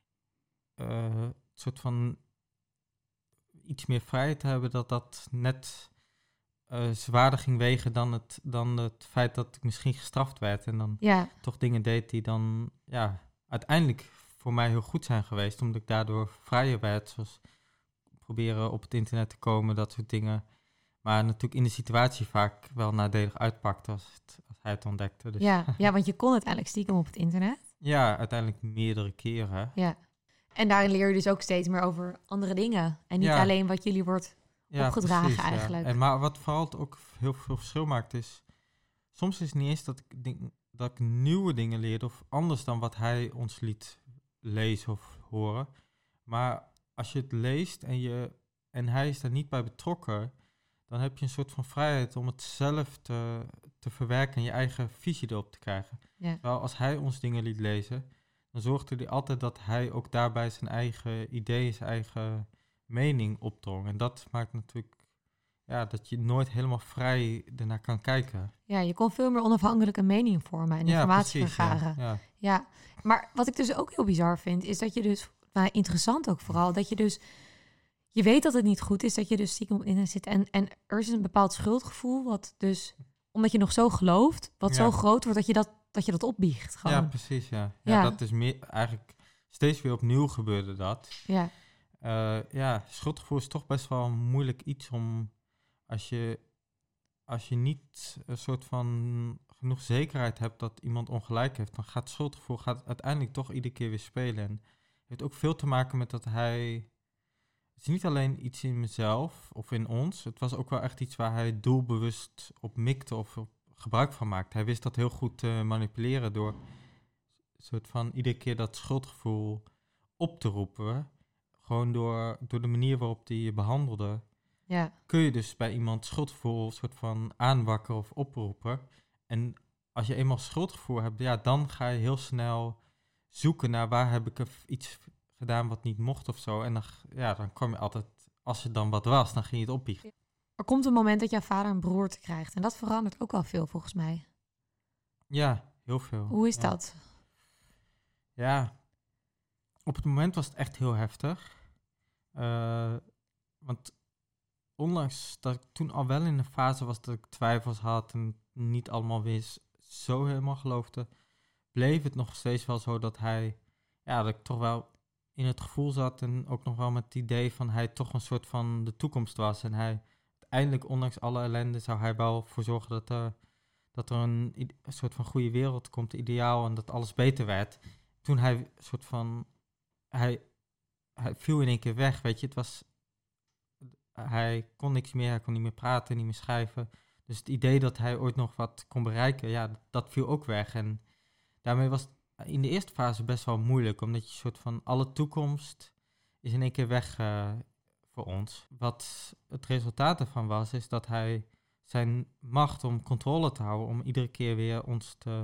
uh, een soort van iets meer vrijheid te hebben, dat dat net uh, zwaarder ging wegen dan het, dan het feit dat ik misschien gestraft werd. En dan Ja. toch dingen deed die dan, ja, uiteindelijk voor mij heel goed zijn geweest, omdat ik daardoor vrijer werd, zoals proberen op het internet te komen, dat soort dingen. Maar natuurlijk in de situatie vaak wel nadelig uitpakte als, het, als hij het ontdekte. Dus. Ja, ja, want je kon uiteindelijk stiekem op het internet. Ja, uiteindelijk meerdere keren. Ja. En daarin leer je dus ook steeds meer over andere dingen. En niet Ja. alleen wat jullie wordt Ja, opgedragen precies, ja. eigenlijk. En maar wat vooral ook heel veel verschil maakt is, soms is het niet eens dat ik, denk, dat ik nieuwe dingen leerde of anders dan wat hij ons liet lezen of horen. Maar als je het leest en, je, en hij is daar niet bij betrokken, dan heb je een soort van vrijheid om het zelf te, te verwerken en je eigen visie erop te krijgen. Ja. Terwijl als hij ons dingen liet lezen, dan zorgde hij altijd dat hij ook daarbij zijn eigen ideeën, zijn eigen mening opdrong. En dat maakt natuurlijk, ja, dat je nooit helemaal vrij ernaar kan kijken. Ja, je kon veel meer onafhankelijk een mening vormen en Ja, informatie precies, vergaren. Ja, ja. Ja, maar wat ik dus ook heel bizar vind, is dat je dus, nou, interessant ook vooral, dat je dus, je weet dat het niet goed is, dat je dus stiekem op het internet zit. En, en er is een bepaald schuldgevoel, wat dus, omdat je nog zo gelooft, wat Ja. zo groot wordt, dat je dat, dat je dat opbiecht. Gewoon. Ja, precies, ja. ja. Ja. Dat is meer, eigenlijk steeds weer opnieuw gebeurde dat. Ja, Uh, ja, schuldgevoel is toch best wel een moeilijk iets om, als je, als je niet een soort van genoeg zekerheid hebt dat iemand ongelijk heeft, dan gaat schuldgevoel gaat uiteindelijk toch iedere keer weer spelen. En het heeft ook veel te maken met dat hij, het is niet alleen iets in mezelf of in ons, het was ook wel echt iets waar hij doelbewust op mikte of op gebruik van maakte. Hij wist dat heel goed te manipuleren door een soort van iedere keer dat schuldgevoel op te roepen. Gewoon door, door de manier waarop die je behandelde, ja, kun je dus bij iemand schuldgevoel soort van aanwakkeren of oproepen. En als je eenmaal schuldgevoel hebt, ja, dan ga je heel snel zoeken naar waar heb ik iets gedaan wat niet mocht of zo. En dan, ja, dan kwam je altijd, als het dan wat was, dan ging je het opbiechten. er komt een moment dat jouw vader een broerte krijgt. En dat verandert ook wel veel volgens mij. Ja, heel veel. Hoe is ja. dat? Ja, op het moment was het echt heel heftig. Uh, want ondanks dat ik toen al wel in een fase was dat ik twijfels had en niet allemaal wist, zo helemaal geloofde, bleef het nog steeds wel zo dat hij, ja, dat ik toch wel in het gevoel zat en ook nog wel met het idee van hij toch een soort van de toekomst was. En hij, uiteindelijk, ondanks alle ellende, zou hij wel voor zorgen dat er, dat er een, een soort van goede wereld komt, ideaal, en dat alles beter werd. Toen hij een soort van, hij, hij viel in één keer weg, weet je, het was, hij kon niks meer, hij kon niet meer praten, niet meer schrijven. Dus het idee dat hij ooit nog wat kon bereiken, ja, dat viel ook weg. En daarmee was het in de eerste fase best wel moeilijk, omdat je soort van alle toekomst is in één keer weg uh, voor ons. Wat het resultaat ervan was, is dat hij zijn macht om controle te houden, om iedere keer weer ons te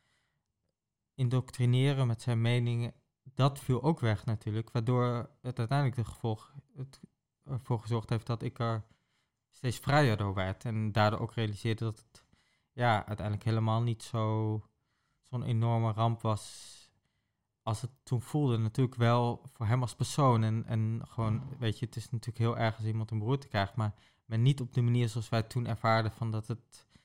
indoctrineren met zijn meningen, dat viel ook weg natuurlijk, waardoor het uiteindelijk de gevolg het ervoor gezorgd heeft dat ik er steeds vrijer door werd en daardoor ook realiseerde dat het ja uiteindelijk helemaal niet zo zo'n enorme ramp was als het toen voelde. Natuurlijk wel voor hem als persoon en, en gewoon, weet je, het is natuurlijk heel erg als iemand een broerte krijgt, maar, maar niet op de manier zoals wij toen ervaarden van dat het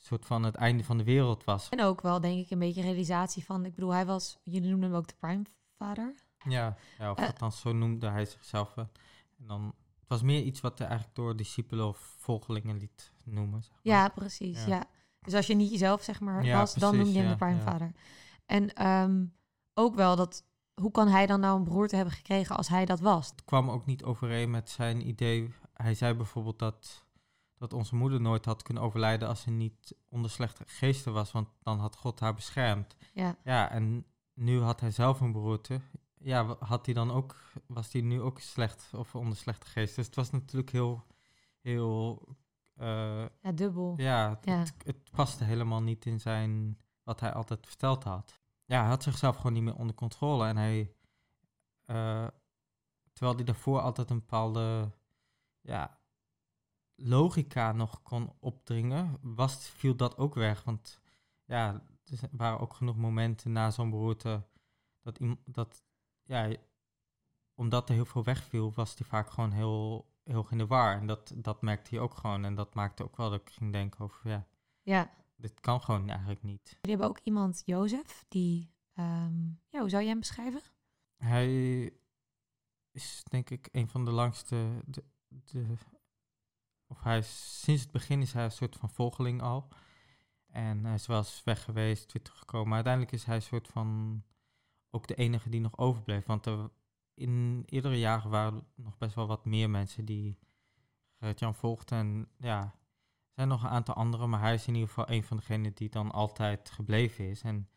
soort van het einde van de wereld was. En ook wel, denk ik, een beetje realisatie van... Ik bedoel, hij was... Jullie noemden hem ook de Prime-vader. Ja, ja of Uh, althans zo noemde hij zichzelf. wel. En dan, het was meer iets wat hij eigenlijk door discipelen of volgelingen liet noemen. Zeg maar. Ja, precies, ja. Ja. Dus als je niet jezelf, zeg maar, Ja, was... dan precies, noem je hem ja, de Prime-vader. ja. En um, ook wel dat... Hoe kan hij dan nou een broer te hebben gekregen als hij dat was? Het kwam ook niet overeen met zijn idee. Hij zei bijvoorbeeld dat, dat onze moeder nooit had kunnen overlijden als ze niet onder slechte geesten was, want dan had God haar beschermd. Ja, Ja, en nu had hij zelf een beroerte. Ja, wa- had hij dan ook, was hij nu ook slecht of onder slechte geesten? Dus het was natuurlijk heel, heel, eh, ja dubbel. ja, het, Ja. Het, het paste helemaal niet in zijn, wat hij altijd verteld had. Ja, hij had zichzelf gewoon niet meer onder controle en hij, eh, terwijl hij daarvoor altijd een bepaalde, ja, logica nog kon opdringen, was, viel dat ook weg. Want ja, er z- waren ook genoeg momenten na zo'n beroerte dat, iem- dat ja, omdat er heel veel wegviel, was hij vaak gewoon heel, heel in de war. En dat, dat merkte hij ook gewoon. En dat maakte ook wel dat ik ging denken over, ja, Ja. dit kan gewoon eigenlijk niet. Jullie hebben ook iemand, Jozef, die... Um, ja, hoe zou jij hem beschrijven? Hij is denk ik een van de langste, de, de, of hij is, sinds het begin is hij een soort van volgeling al. En hij is wel eens weg geweest, weer teruggekomen. Maar uiteindelijk is hij een soort van ook de enige die nog overbleef. Want er, in eerdere jaren waren er nog best wel wat meer mensen die Gerrit-Jan volgden. En ja, er zijn nog een aantal anderen, maar hij is in ieder geval een van degenen die dan altijd gebleven is. En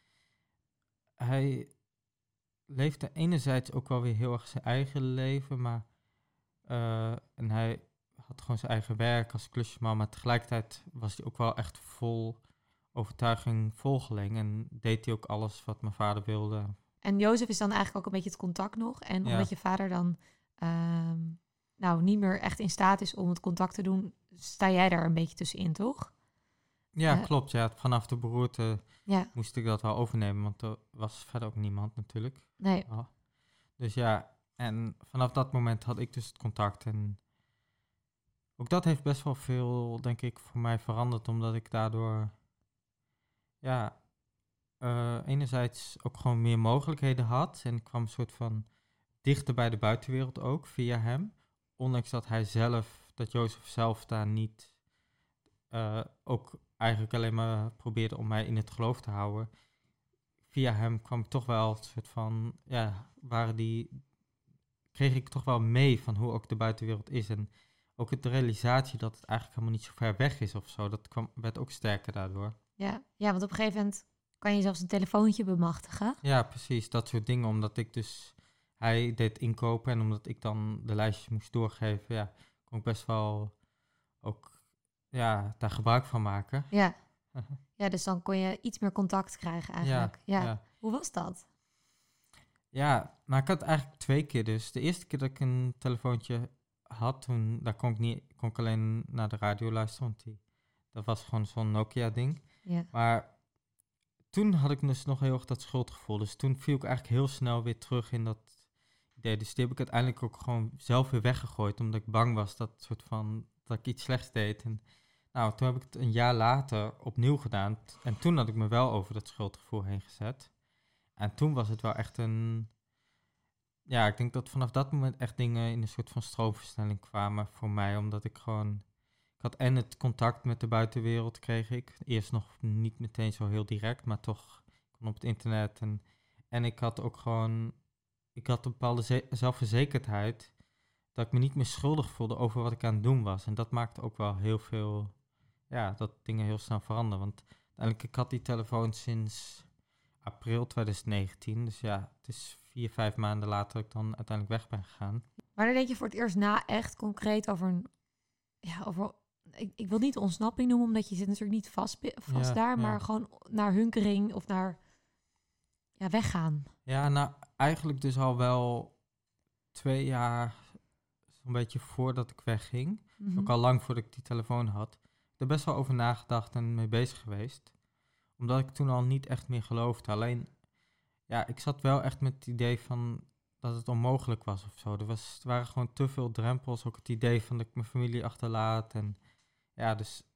hij leefde enerzijds ook wel weer heel erg zijn eigen leven, maar uh, en hij had gewoon zijn eigen werk als klusjesman, maar tegelijkertijd was hij ook wel echt vol overtuiging volgeling en deed hij ook alles wat mijn vader wilde. En Jozef is dan eigenlijk ook een beetje het contact nog. En Ja. omdat je vader dan um, nou niet meer echt in staat is om het contact te doen, sta jij daar een beetje tussenin, toch? Ja, Uh, klopt. Ja, vanaf de beroerte ja. moest ik dat wel overnemen, want er was verder ook niemand natuurlijk. Nee. Oh. Dus ja, en vanaf dat moment had ik dus het contact en ook dat heeft best wel veel, denk ik, voor mij veranderd, omdat ik daardoor, ja, uh, enerzijds ook gewoon meer mogelijkheden had en ik kwam een soort van dichter bij de buitenwereld ook, via hem. Ondanks dat hij zelf, dat Jozef zelf daar niet, uh, ook eigenlijk alleen maar probeerde om mij in het geloof te houden. Via hem kwam ik toch wel een soort van, ja, waren die, kreeg ik toch wel mee van hoe ook de buitenwereld is en ook het de realisatie dat het eigenlijk helemaal niet zo ver weg is of zo, dat kwam, werd ook sterker daardoor. Ja, ja, want op een gegeven moment kan je zelfs een telefoontje bemachtigen. Ja, precies, dat soort dingen, omdat ik dus, hij deed inkopen en omdat ik dan de lijstjes moest doorgeven, ja, kon ik best wel ook, ja, daar gebruik van maken. Ja, ja, dus dan kon je iets meer contact krijgen eigenlijk. Ja, Ja, ja. ja. Hoe was dat? Ja, nou ik had eigenlijk twee keer dus. De eerste keer dat ik een telefoontje had, toen, daar kon ik, niet, kon ik alleen naar de radio luisteren, want die, dat was gewoon zo'n Nokia-ding. Ja. Maar toen had ik dus nog heel erg dat schuldgevoel. Dus toen viel ik eigenlijk heel snel weer terug in dat idee. Dus die heb ik uiteindelijk ook gewoon zelf weer weggegooid, omdat ik bang was dat, soort van, dat ik iets slechts deed. En nou, toen heb ik het een jaar later opnieuw gedaan. En toen had ik me wel over dat schuldgevoel heen gezet. En toen was het wel echt een, ja, ik denk dat vanaf dat moment echt dingen in een soort van stroomversnelling kwamen voor mij. Omdat ik gewoon, ik had en het contact met de buitenwereld kreeg ik. Eerst nog niet meteen zo heel direct, maar toch kon op het internet. En, en ik had ook gewoon, ik had een bepaalde ze- zelfverzekerdheid dat ik me niet meer schuldig voelde over wat ik aan het doen was. En dat maakte ook wel heel veel, ja, dat dingen heel snel veranderen. Want uiteindelijk, ik had die telefoon sinds april twintig negentien. Dus ja, het is vier, vijf maanden later dat ik dan uiteindelijk weg ben gegaan. Wanneer denk je voor het eerst na echt concreet over een, ja, over, ik, ik wil niet ontsnapping noemen, omdat je zit natuurlijk niet vast, vast Ja, daar, ja. maar gewoon naar hunkering of naar, ja, weggaan. Ja, nou, eigenlijk dus al wel twee jaar, zo'n beetje voordat ik wegging. Mm-hmm. Ook al lang voordat ik die telefoon had. Ik heb er best wel over nagedacht en mee bezig geweest. Omdat ik toen al niet echt meer geloofde. Alleen, ja, ik zat wel echt met het idee van dat het onmogelijk was of zo. Er, was, er waren gewoon te veel drempels. Ook het idee van dat ik mijn familie achterlaat. En ja, dus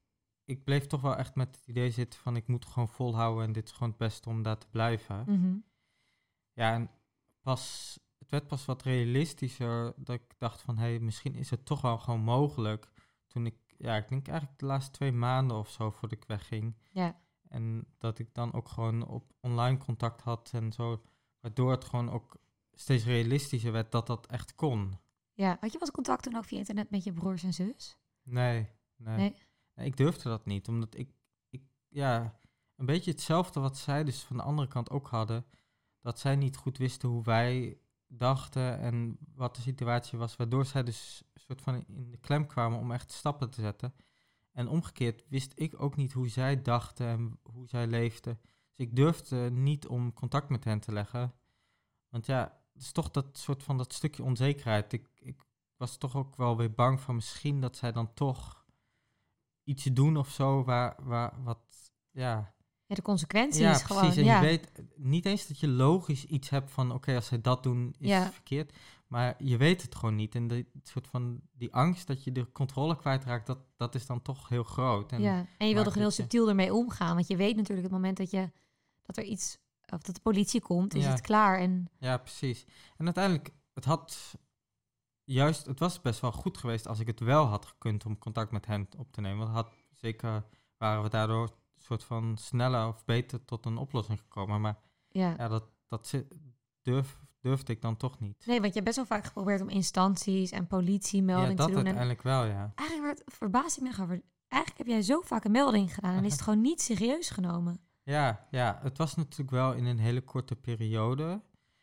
ik bleef toch wel echt met het idee zitten van ik moet gewoon volhouden en dit is gewoon het beste om daar te blijven. Mm-hmm. Ja, en pas, het werd pas wat realistischer dat ik dacht van, hé, hey, misschien is het toch wel gewoon mogelijk. Toen ik, ja, ik denk eigenlijk de laatste twee maanden of zo voordat ik wegging. Ja. En dat ik dan ook gewoon op online contact had en zo, waardoor het gewoon ook steeds realistischer werd dat dat echt kon. Ja, had je wel eens contact toen ook via internet met je broers en zus? Nee, nee. Nee. nee ik durfde dat niet, omdat ik, ik, ja, een beetje hetzelfde wat zij dus van de andere kant ook hadden, dat zij niet goed wisten hoe wij dachten en wat de situatie was, waardoor zij dus een soort van in de klem kwamen om echt stappen te zetten. En omgekeerd wist ik ook niet hoe zij dachten en hoe zij leefden. Dus ik durfde niet om contact met hen te leggen. Want ja, het is toch dat soort van dat stukje onzekerheid. Ik, ik was toch ook wel weer bang van misschien dat zij dan toch iets doen of zo waar, waar wat, ja... Ja, de consequenties ja, gewoon. precies. En ja. je weet niet eens dat je logisch iets hebt van, oké, okay, als zij dat doen, is Ja. het verkeerd. Maar je weet het gewoon niet. En die, soort van, die angst dat je de controle kwijtraakt, dat, dat is dan toch heel groot. En ja. En je wil er maakt gewoon heel het je- subtiel ermee omgaan. Want je weet natuurlijk het moment dat je dat er iets, of dat de politie komt, is Ja. het klaar. En Ja, precies. En uiteindelijk, het had juist, het was best wel goed geweest als ik het wel had gekund om contact met hen op te nemen. Want had, zeker waren we daardoor een soort van sneller of beter tot een oplossing gekomen. Maar ja. ja, dat, dat zi- durf, durfde ik dan toch niet. Nee, want je hebt best wel vaak geprobeerd om instanties en Ja, politiemelding dat te doen. En uiteindelijk wel, ja. eigenlijk werd, verbaas ik me echt over. Eigenlijk heb jij zo vaak een melding gedaan en is het gewoon niet serieus genomen. Ja, ja, het was natuurlijk wel in een hele korte periode.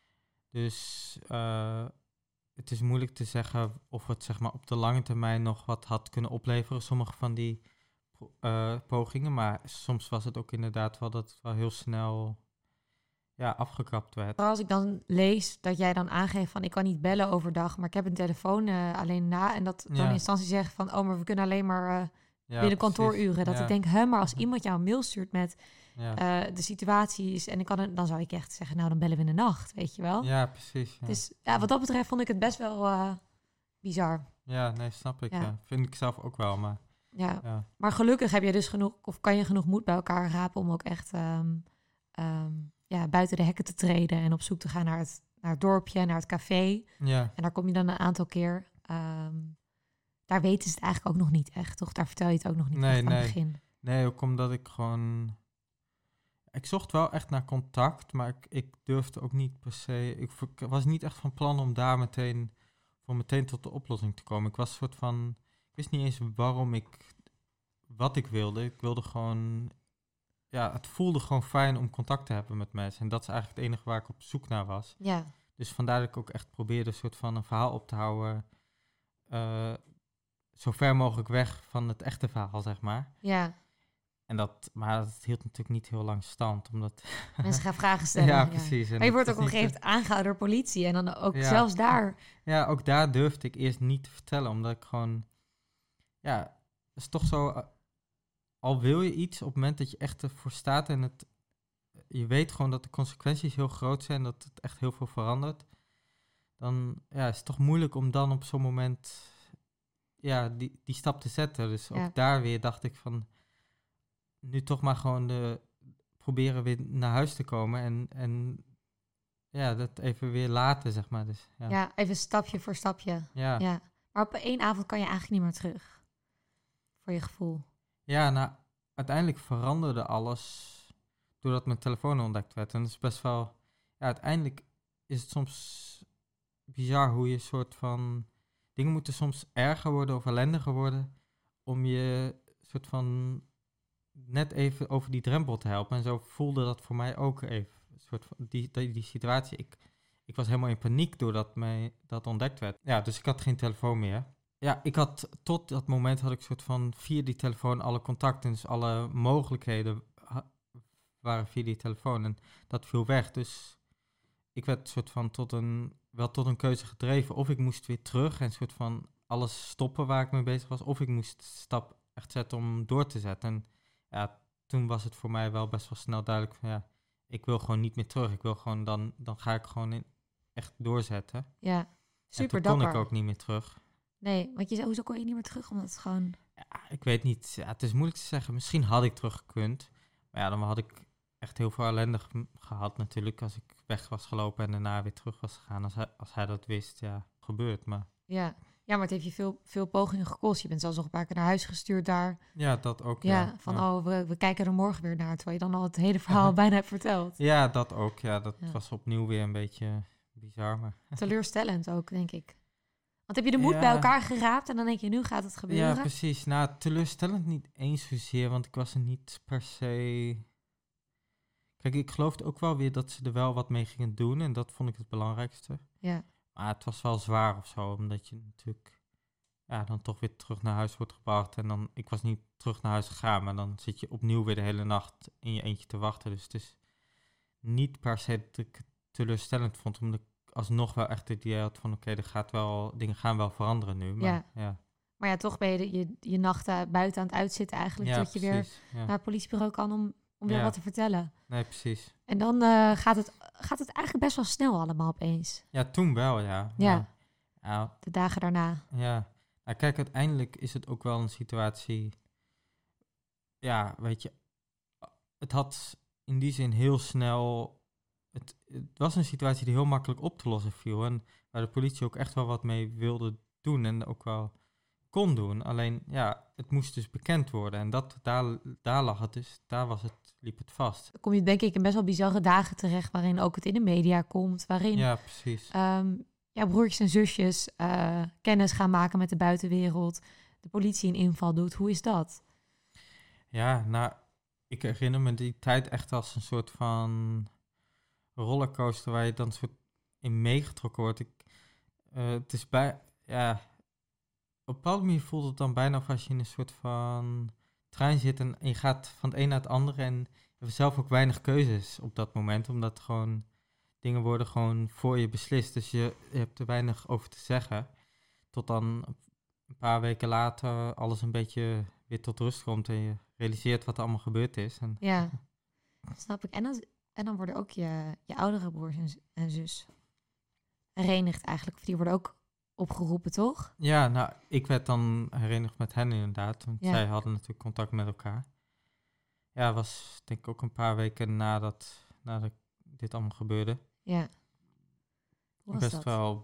Dus eh, het is moeilijk te zeggen of het zeg maar, op de lange termijn nog wat had kunnen opleveren. Sommige van die po- eh, pogingen. Maar soms was het ook inderdaad wel dat het wel heel snel ja, afgekapt werd. Vooral als ik dan lees dat jij dan aangeeft van ik kan niet bellen overdag, maar ik heb een telefoon eh, alleen na. En dat dan Ja. in instantie zeggen van oh, maar we kunnen alleen maar uh, Ja, binnen precies. kantooruren. Dat Ja, ik denk, hè, maar als iemand jou een mail stuurt met ja. uh, de situaties en ik kan het, dan zou ik echt zeggen, nou dan bellen we in de nacht, weet je wel. ja, precies. Ja. Dus ja, wat dat betreft vond ik het best wel uh, bizar. ja, nee, snap ik. Ja. Ja. Vind ik zelf ook wel, maar Ja. ja. Maar gelukkig heb je dus genoeg, of kan je genoeg moed bij elkaar rapen om ook echt um, um, ja, buiten de hekken te treden en op zoek te gaan naar het, naar het dorpje, naar het café. Ja, En daar kom je dan een aantal keer. Um, daar weten ze het eigenlijk ook nog niet echt, toch? Daar vertel je het ook nog niet Nee, echt aan nee. het begin. nee, ook omdat ik gewoon... Ik zocht wel echt naar contact, maar ik, ik durfde ook niet per se... Ik, v- ik was niet echt van plan om daar meteen... voor meteen tot de oplossing te komen. Ik was een soort van... Ik wist niet eens waarom ik... wat ik wilde. Ik wilde gewoon... Ja, het voelde gewoon fijn om contact te hebben met mensen. En dat is eigenlijk het enige waar ik op zoek naar was. Ja, Dus vandaar dat ik ook echt probeerde een soort van een verhaal op te houden... Uh, zo ver mogelijk weg van het echte verhaal, zeg maar. ja. En dat, maar dat hield natuurlijk niet heel lang stand, omdat... Mensen gaan vragen stellen. ja, Ja. precies. En Maar je dat wordt ook is op een niet gegeven moment aangehouden door politie. En dan ook Ja. zelfs daar. Ja, ook daar durfde ik eerst niet te vertellen, omdat ik gewoon... Ja, het is toch zo... uh, al wil je iets, op het moment dat je echt ervoor staat en het... Je weet gewoon dat de consequenties heel groot zijn, dat het echt heel veel verandert. Dan ja, is het toch moeilijk om dan op zo'n moment... Ja, die, die stap te zetten. Dus Ja. ook daar weer dacht ik van... Nu toch maar gewoon de, proberen weer naar huis te komen en, en ja, dat even weer laten, zeg maar. Dus, ja. Ja, even stapje voor stapje. Ja. Ja. Maar op één avond kan je eigenlijk niet meer terug. Voor je gevoel. ja, nou, uiteindelijk veranderde alles doordat mijn telefoon ontdekt werd. En dat is best wel... Ja, uiteindelijk is het soms bizar hoe je soort van... Dingen moeten soms erger worden of ellendiger worden om je soort van net even over die drempel te helpen. En zo voelde dat voor mij ook even. Een soort van die, die, die situatie. Ik, ik was helemaal in paniek doordat mij dat ontdekt werd. Ja, dus ik had geen telefoon meer. Ja, ik had tot dat moment had ik soort van via die telefoon alle contacten, dus alle mogelijkheden ha- waren via die telefoon. En dat viel weg. Dus ik werd soort van tot een, wel tot een keuze gedreven. Of ik moest weer terug en soort van alles stoppen waar ik mee bezig was. Of ik moest de stap echt zetten om door te zetten. En ja, toen was het voor mij wel best wel snel duidelijk van ja, ik wil gewoon niet meer terug. Ik wil gewoon dan, dan ga ik gewoon in, echt doorzetten. Ja, En super toen kon dapper. ik ook niet meer terug. Nee, want je zei, hoezo kon je niet meer terug? Omdat het gewoon... Ja, ik weet niet. Ja, het is moeilijk te zeggen. Misschien had ik teruggekund. Maar ja, dan had ik echt heel veel ellende ge- gehad natuurlijk. Als ik weg was gelopen en daarna weer terug was gegaan. Als hij, als hij dat wist, ja, gebeurt. Maar Ja. ja, maar het heeft je veel, veel pogingen gekost. Je bent zelfs nog een paar keer naar huis gestuurd daar. ja, dat ook. Ja, Ja, van ja. oh, we, we kijken er morgen weer naar. Terwijl je dan al het hele verhaal bijna hebt verteld. Ja, dat ook. Ja, dat Ja. was opnieuw weer een beetje bizar. Maar Teleurstellend ook, denk ik. Want heb je de moed Ja. bij elkaar geraapt en dan denk je, nu gaat het gebeuren? ja, precies. Nou, teleurstellend niet eens zozeer, want ik was er niet per se... Kijk, ik geloofde ook wel weer dat ze er wel wat mee gingen doen en dat vond ik het belangrijkste. Ja. Maar het was wel zwaar of zo, omdat je natuurlijk ja, dan toch weer terug naar huis wordt gebracht. En dan, ik was niet terug naar huis gegaan, maar dan zit je opnieuw weer de hele nacht in je eentje te wachten. Dus het is niet per se dat ik het teleurstellend vond, omdat ik alsnog wel echt het idee had van oké, er gaat wel, dingen gaan wel veranderen nu. Maar, Ja. ja. Maar ja, toch ben je de- je, je nachten buiten aan het uitzitten eigenlijk. Ja, tot je weer precies. Ja. naar het politiebureau kan om, om weer Ja. wat te vertellen. Nee, precies. En dan eh, gaat, het, gaat het eigenlijk best wel snel allemaal opeens. Ja, toen wel, ja. Ja. Ja, De dagen daarna. ja. Nou, kijk, uiteindelijk is het ook wel een situatie... Ja, weet je... Het had in die zin heel snel... Het, het was een situatie die heel makkelijk op te lossen viel. En waar de politie ook echt wel wat mee wilde doen. En ook wel kon doen. Alleen, ja, het moest dus bekend worden. En dat, daar, daar lag het dus. Daar was het, liep het vast. Dan kom je denk ik in best wel bizarre dagen terecht... waarin ook het in de media komt. Waarin Ja, precies. ehm, ja, broertjes en zusjes eh, kennis gaan maken met de buitenwereld. De politie een inval doet. Hoe is dat? Ja, nou, ik herinner me die tijd echt als een soort van rollercoaster waar je dan soort in meegetrokken wordt. Ik, eh, het is bij, ja, op een bepaalde manier voelt het dan bijna of als je in een soort van trein zit en je gaat van het een naar het andere en je hebt zelf ook weinig keuzes op dat moment, omdat gewoon dingen worden gewoon voor je beslist. Dus je, je hebt er weinig over te zeggen. Tot dan een paar weken later alles een beetje weer tot rust komt en je realiseert wat er allemaal gebeurd is. En, Ja, snap ik. En dan, en dan worden ook je, je oudere broers en, z- en zus herenigd eigenlijk. Of die worden ook opgeroepen, toch? ja, nou, ik werd dan herenigd met hen inderdaad, want Ja. zij hadden natuurlijk contact met elkaar. Ja, was denk ik ook een paar weken nadat, nadat dit allemaal gebeurde. Ja. Hoe was Best dat? wel...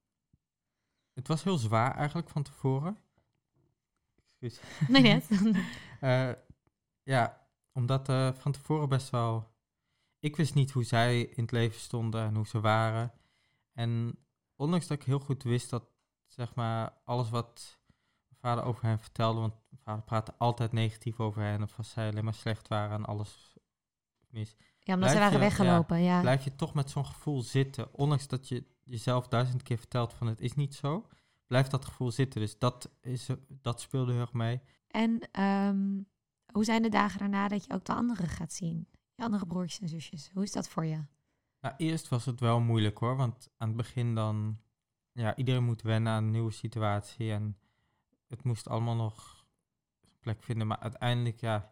Het was heel zwaar eigenlijk van tevoren. Excuus. Nee, net. Eh, ja, omdat eh, van tevoren best wel... Ik wist niet hoe zij in het leven stonden en hoe ze waren. En ondanks dat ik heel goed wist dat, zeg maar, alles wat mijn vader over hen vertelde... Want mijn vader praatte altijd negatief over hen of als zij alleen maar slecht waren en alles mis... Ja, omdat Blijf ze waren je- weggelopen, ja. Blijf je toch met zo'n gevoel zitten. Ondanks dat je jezelf duizend keer vertelt van het is niet zo... Blijft dat gevoel zitten. Dus dat, is, dat speelde heel erg mee. En ehm, hoe zijn de dagen daarna dat je ook de anderen gaat zien? Je andere broertjes en zusjes. Hoe is dat voor je? Nou, eerst was het wel moeilijk hoor, want aan het begin dan... Ja, iedereen moet wennen aan een nieuwe situatie en het moest allemaal nog zijn plek vinden. Maar uiteindelijk, ja,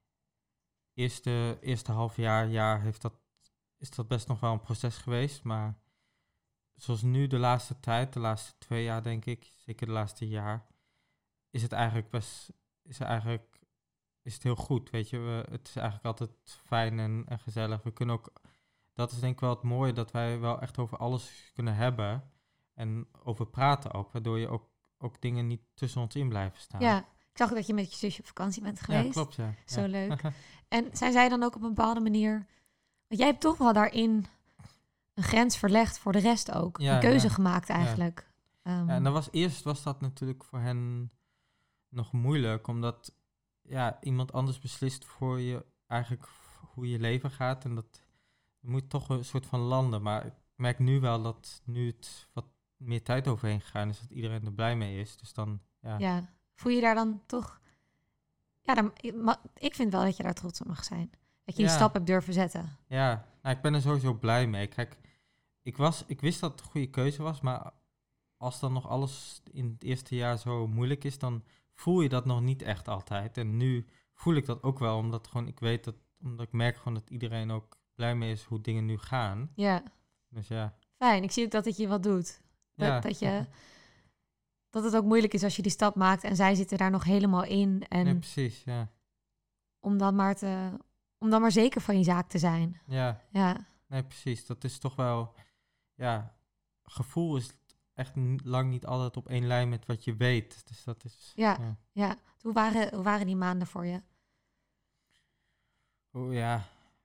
eerste, eerste half jaar, jaar heeft dat, is dat best nog wel een proces geweest. Maar zoals nu de laatste tijd, de laatste twee jaar denk ik, zeker de laatste jaar, is het eigenlijk best, is het eigenlijk, is het heel goed, weet je. We, het is eigenlijk altijd fijn en, en gezellig. We kunnen ook, dat is denk ik wel het mooie, dat wij wel echt over alles kunnen hebben en over praten ook, waardoor je ook, ook dingen niet tussen ons in blijven staan. Ja, ik zag ook dat je met je zusje op vakantie bent geweest. Ja, klopt, ja. Zo ja. leuk. En zijn zij dan ook op een bepaalde manier... Want jij hebt toch wel daarin een grens verlegd voor de rest ook. Ja, een keuze ja. gemaakt eigenlijk. Ehm, Ja, en dat was, eerst was dat natuurlijk voor hen nog moeilijk, omdat ja, iemand anders beslist voor je eigenlijk hoe je leven gaat. En dat moet toch een soort van landen. Maar ik merk nu wel dat nu het wat meer tijd overheen gegaan is, dat iedereen er blij mee is. Dus dan, ja. ja, voel je daar dan toch... Ja, dan, ik- ma- ik vind wel dat je daar trots op mag zijn. Dat je die Ja. stap hebt durven zetten. Ja, nou, ik ben er sowieso blij mee. Kijk, ik, was, ik wist dat het een goede keuze was, maar als dan nog alles in het eerste jaar zo moeilijk is, dan voel je dat nog niet echt altijd. En nu voel ik dat ook wel, omdat gewoon ik weet dat, omdat ik merk gewoon dat iedereen ook blij mee is hoe dingen nu gaan. Ja, Dus ja. fijn. Ik zie ook dat het je wat doet. Dat, Ja. dat, je, dat het ook moeilijk is als je die stap maakt en zij zitten daar nog helemaal in. En Nee, precies, ja. om dan maar te, om dan maar zeker van je zaak te zijn. Ja, Ja, nee, precies. Dat is toch wel, ja, gevoel is echt n- lang niet altijd op één lijn met wat je weet. Dus dat is, ja, ja. ja. Hoe waren, hoe waren die maanden voor je? Oh, ja.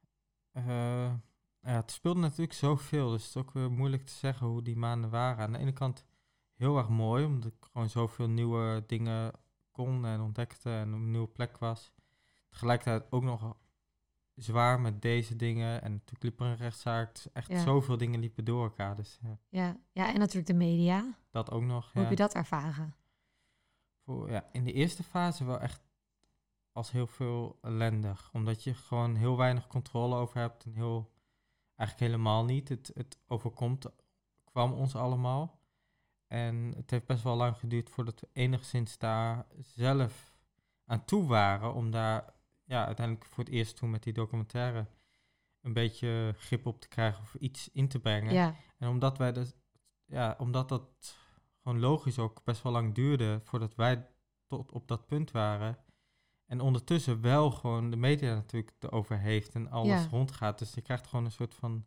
Eh, ja, het speelde natuurlijk zoveel, dus het is ook weer moeilijk te zeggen hoe die maanden waren. Aan de ene kant heel erg mooi, omdat ik gewoon zoveel nieuwe dingen kon en ontdekte en op een nieuwe plek was. Tegelijkertijd ook nog zwaar met deze dingen en natuurlijk liep er een rechtszaak. Dus echt Ja. zoveel dingen liepen door elkaar, dus ja, Ja, ja en natuurlijk de media. dat ook nog. Hoe Ja. heb je dat ervaren? Voor, ja, in de eerste fase wel echt als heel veel ellendig. Omdat je gewoon heel weinig controle over hebt. En heel, eigenlijk helemaal niet. Het, het overkomt, kwam ons allemaal. En het heeft best wel lang geduurd voordat we enigszins daar zelf aan toe waren. Om daar ja, uiteindelijk voor het eerst toen met die documentaire een beetje grip op te krijgen of iets in te brengen. Ja, En omdat wij dus, ja, omdat dat gewoon logisch ook best wel lang duurde voordat wij tot op dat punt waren. En ondertussen wel gewoon de media natuurlijk erover heeft en alles Ja. rondgaat. Dus je krijgt gewoon een soort van,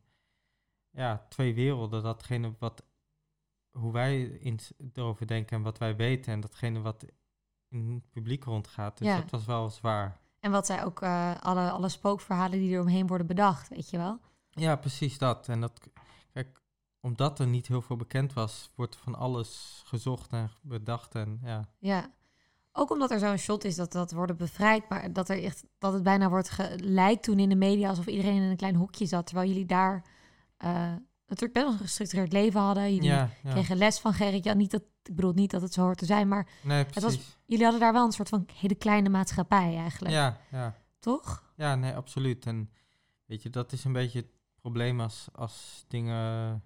ja, twee werelden. Datgene wat, hoe wij in, erover denken en wat wij weten en datgene wat in het publiek rondgaat. Dus Ja. dat was wel zwaar. en wat zij ook, eh, alle, alle spookverhalen die er omheen worden bedacht, weet je wel? Ja, precies dat. En dat, kijk, omdat er niet heel veel bekend was, wordt er van alles gezocht en bedacht en ja. Ja, ook omdat er zo'n shot is dat dat wordt bevrijd, maar dat er echt dat het bijna wordt gelijk toen in de media alsof iedereen in een klein hokje zat, terwijl jullie daar eh, natuurlijk best wel een gestructureerd leven hadden. Jullie Ja, ja. kregen les van Gerrit. Ja, niet dat ik bedoel niet dat het zo hoort te zijn, maar Nee, was- precies. jullie hadden daar wel een soort van hele kleine maatschappij eigenlijk, Ja, ja. toch? Ja, nee, absoluut. En weet je, dat is een beetje het probleem als, als dingen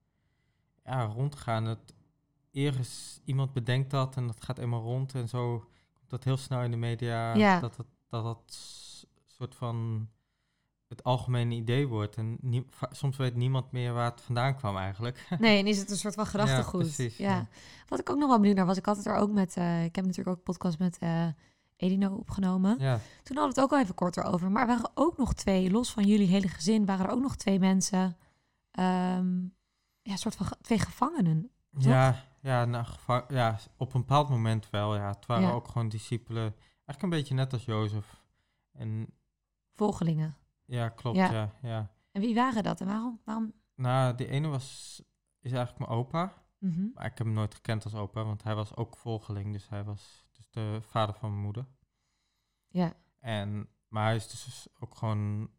ja, rondgaan. Dat ergens iemand bedenkt dat en dat gaat eenmaal rond en zo komt dat heel snel in de media. Ja. Dat dat, dat dat s- soort van het algemene idee wordt. En nie- va- soms weet niemand meer waar het vandaan kwam eigenlijk. Nee, en is het een soort van gedachtegoed. Ja, precies, Ja. ja. Wat ik ook nog wel benieuwd naar was, ik had het er ook met, eh, ik heb natuurlijk ook een podcast met eh, Edino opgenomen. Ja, Toen hadden we het ook al even kort over. Maar er waren ook nog twee, los van jullie hele gezin, waren er ook nog twee mensen, ehm, ja, een soort van ge- twee gevangenen. Toch? ja, ja, nou, geva- ja, op een bepaald moment wel. Ja. Het waren Ja. ook gewoon discipelen. Eigenlijk een beetje net als Jozef. En Volgelingen. ja, klopt, Ja. ja. ja. En wie waren dat en waarom? waarom? Nou, die ene was, is eigenlijk mijn opa. Mhm. Maar ik heb hem nooit gekend als opa, want hij was ook volgeling. Dus hij was dus de vader van mijn moeder. Ja, En, maar hij is dus ook gewoon,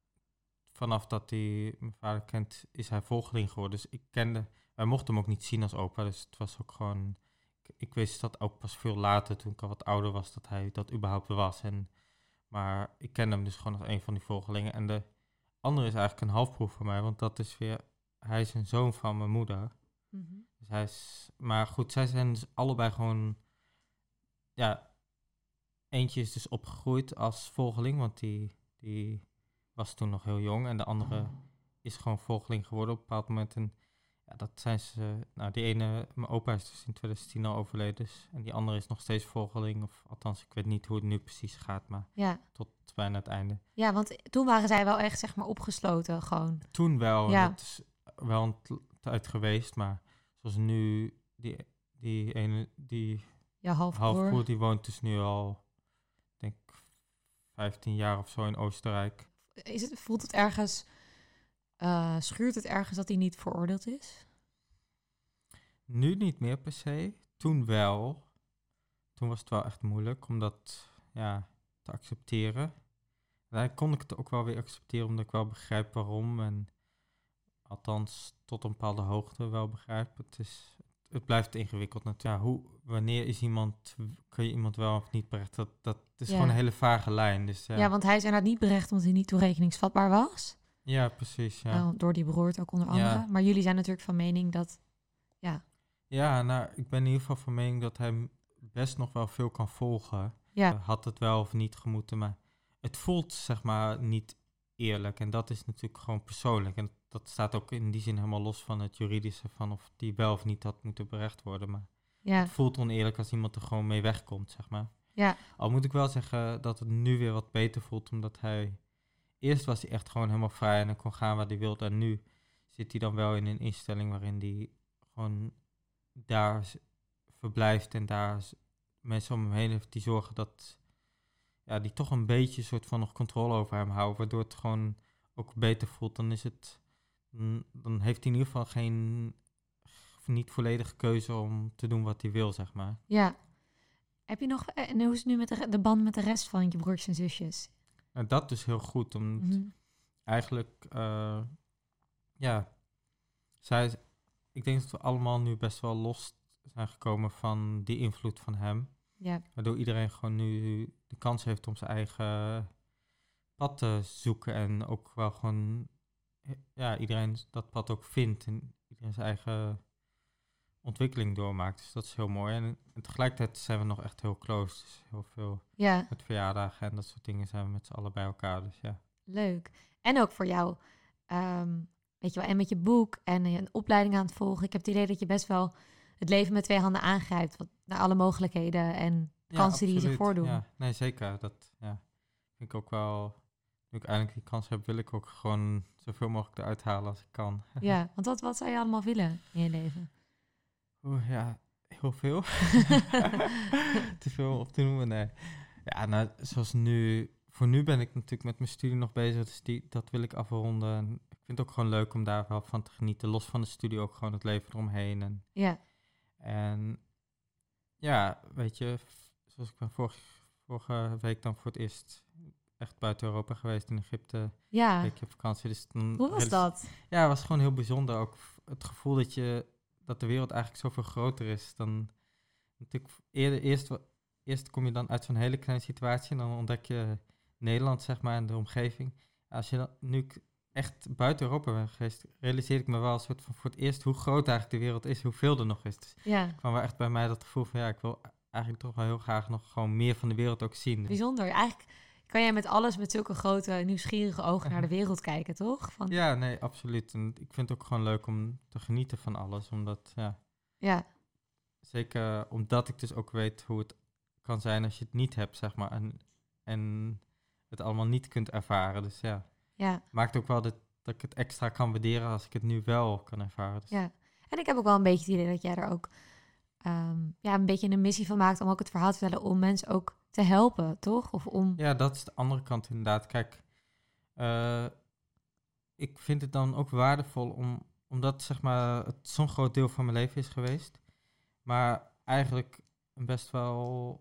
vanaf dat hij mijn vader kent, is hij volgeling geworden. Dus ik kende, wij mochten hem ook niet zien als opa. Dus het was ook gewoon, ik, ik wist dat ook pas veel later, toen ik al wat ouder was, dat hij dat überhaupt was. En, maar ik kende hem dus gewoon als een van die volgelingen. En de andere is eigenlijk een halfbroer van mij, want dat is weer, hij is een zoon van mijn moeder. Mhm. Dus hij is, maar goed, zij zijn dus allebei gewoon, ja, eentje is dus opgegroeid als volgeling, want die, die was toen nog heel jong. En de andere is gewoon volgeling geworden op een bepaald moment. En ja, dat zijn ze, nou die ene, mijn opa is dus in twintig tien al overleden. Dus, en die andere is nog steeds volgeling, of althans, ik weet niet hoe het nu precies gaat, maar ja. tot bijna het einde. Ja, want toen waren zij wel echt, zeg maar, opgesloten gewoon. Toen wel, Ja. dat is wel een t- tijd geweest, maar zoals nu, die, die ene, die Ja, halfbroer. halfbroer, die woont dus nu al, denk ik, vijftien jaar of zo in Oostenrijk. Is het, voelt het ergens, eh, schuurt het ergens dat hij niet veroordeeld is? Nu niet meer per se, toen wel. Toen was het wel echt moeilijk om dat ja, te accepteren. Daar kon ik het ook wel weer accepteren, omdat ik wel begrijp waarom. En althans, tot een bepaalde hoogte wel begrijp. Het, is, het blijft ingewikkeld natuurlijk. Ja, hoe, wanneer is iemand, kun je iemand wel of niet berechten? Dat, dat is Ja. gewoon een hele vage lijn. Dus, ja. Ja, want hij is inderdaad niet berecht omdat hij niet toerekeningsvatbaar was. ja, precies. Ja. Eh, door die beroerte ook onder andere. Ja. Maar jullie zijn natuurlijk van mening dat... Ja, ja, nou, ik ben in ieder geval van mening dat hij best nog wel veel kan volgen. ja, Uh, had het wel of niet gemoeten, maar het voelt zeg maar niet eerlijk. En dat is natuurlijk gewoon persoonlijk. En dat staat ook in die zin helemaal los van het juridische van of die wel of niet had moeten berecht worden. Maar Ja. Het voelt oneerlijk als iemand er gewoon mee wegkomt, zeg maar. Ja. Al moet ik wel zeggen dat het nu weer wat beter voelt, omdat hij... Eerst was hij echt gewoon helemaal vrij en hij kon gaan waar hij wilde. En nu zit hij dan wel in een instelling waarin hij gewoon daar z- verblijft en daar z- mensen om hem heen heeft die zorgen dat... Ja, die toch een beetje soort van nog controle over hem houden, waardoor het gewoon ook beter voelt. Dan is het... Dan, dan heeft hij in ieder geval geen... niet volledige keuze om te doen wat hij wil, zeg maar. Ja. Heb je nog... En hoe is het nu met de, de band met de rest van je broertjes en zusjes? En dat dus heel goed, omdat Mm-hmm. eigenlijk... Uh, ja, zij... Ik denk dat we allemaal nu best wel los zijn gekomen van die invloed van hem. Ja. Waardoor iedereen gewoon nu de kans heeft om zijn eigen pad te zoeken. En ook wel gewoon... Ja, iedereen dat pad ook vindt. En iedereen zijn eigen ontwikkeling doormaakt. Dus dat is heel mooi. En, en tegelijkertijd zijn we nog echt heel close. Dus heel veel Ja. met verjaardagen en dat soort dingen zijn we met z'n allen bij elkaar. Dus ja. Leuk. En ook voor jou. Um, weet je wel, en met je boek en een opleiding aan het volgen. Ik heb het idee dat je best wel het leven met twee handen aangrijpt. Wat, naar alle mogelijkheden en kansen ja, die zich voordoen. Ja, nee, zeker. Dat ja, vind ik ook wel... Nu ik eindelijk die kans heb, wil ik ook gewoon zoveel mogelijk eruit halen als ik kan. Ja, want wat, wat zou je allemaal willen in je leven? Oeh, ja, heel veel. Te veel op te noemen, nee. Ja, nou, zoals nu... Voor nu ben ik natuurlijk met mijn studie nog bezig, dus die, dat wil ik afronden. En ik vind het ook gewoon leuk om daar wel van te genieten. Los van de studie ook gewoon het leven eromheen. En, ja. En ja, weet je, zoals ik ben vorige, vorige week dan voor het eerst echt buiten Europa geweest in Egypte. Ja. Een weekje op vakantie. Dus dan Hoe was dat? Ja, het was gewoon heel bijzonder. Ook het gevoel dat je dat de wereld eigenlijk zoveel groter is dan natuurlijk eerder. Eerst, eerst kom je dan uit zo'n hele kleine situatie en dan ontdek je Nederland, zeg maar, en de omgeving. Als je dan nu echt buiten Europa ben geweest, realiseer ik me wel een soort van voor het eerst hoe groot eigenlijk de wereld is, hoeveel er nog is. Dus ja. Er kwam wel echt bij mij dat gevoel van ja, ik wil eigenlijk toch wel heel graag nog gewoon meer van de wereld ook zien. Bijzonder. Eigenlijk kan jij met alles met zulke grote, nieuwsgierige ogen naar de wereld kijken, toch? Van... Ja, nee, absoluut. En ik vind het ook gewoon leuk om te genieten van alles, omdat, ja... Ja. Zeker omdat ik dus ook weet hoe het kan zijn als je het niet hebt, zeg maar. En, en het allemaal niet kunt ervaren. Dus ja, ja. Maakt ook wel dat, dat ik het extra kan waarderen als ik het nu wel kan ervaren. Dus. Ja, en ik heb ook wel een beetje het idee dat jij er ook um, ja, een beetje een missie van maakt om ook het verhaal te vertellen om mensen ook te helpen, toch? Of om... Ja, dat is de andere kant inderdaad. Kijk, uh, ik vind het dan ook waardevol om, omdat zeg maar het zo'n groot deel van mijn leven is geweest. Maar eigenlijk een best wel,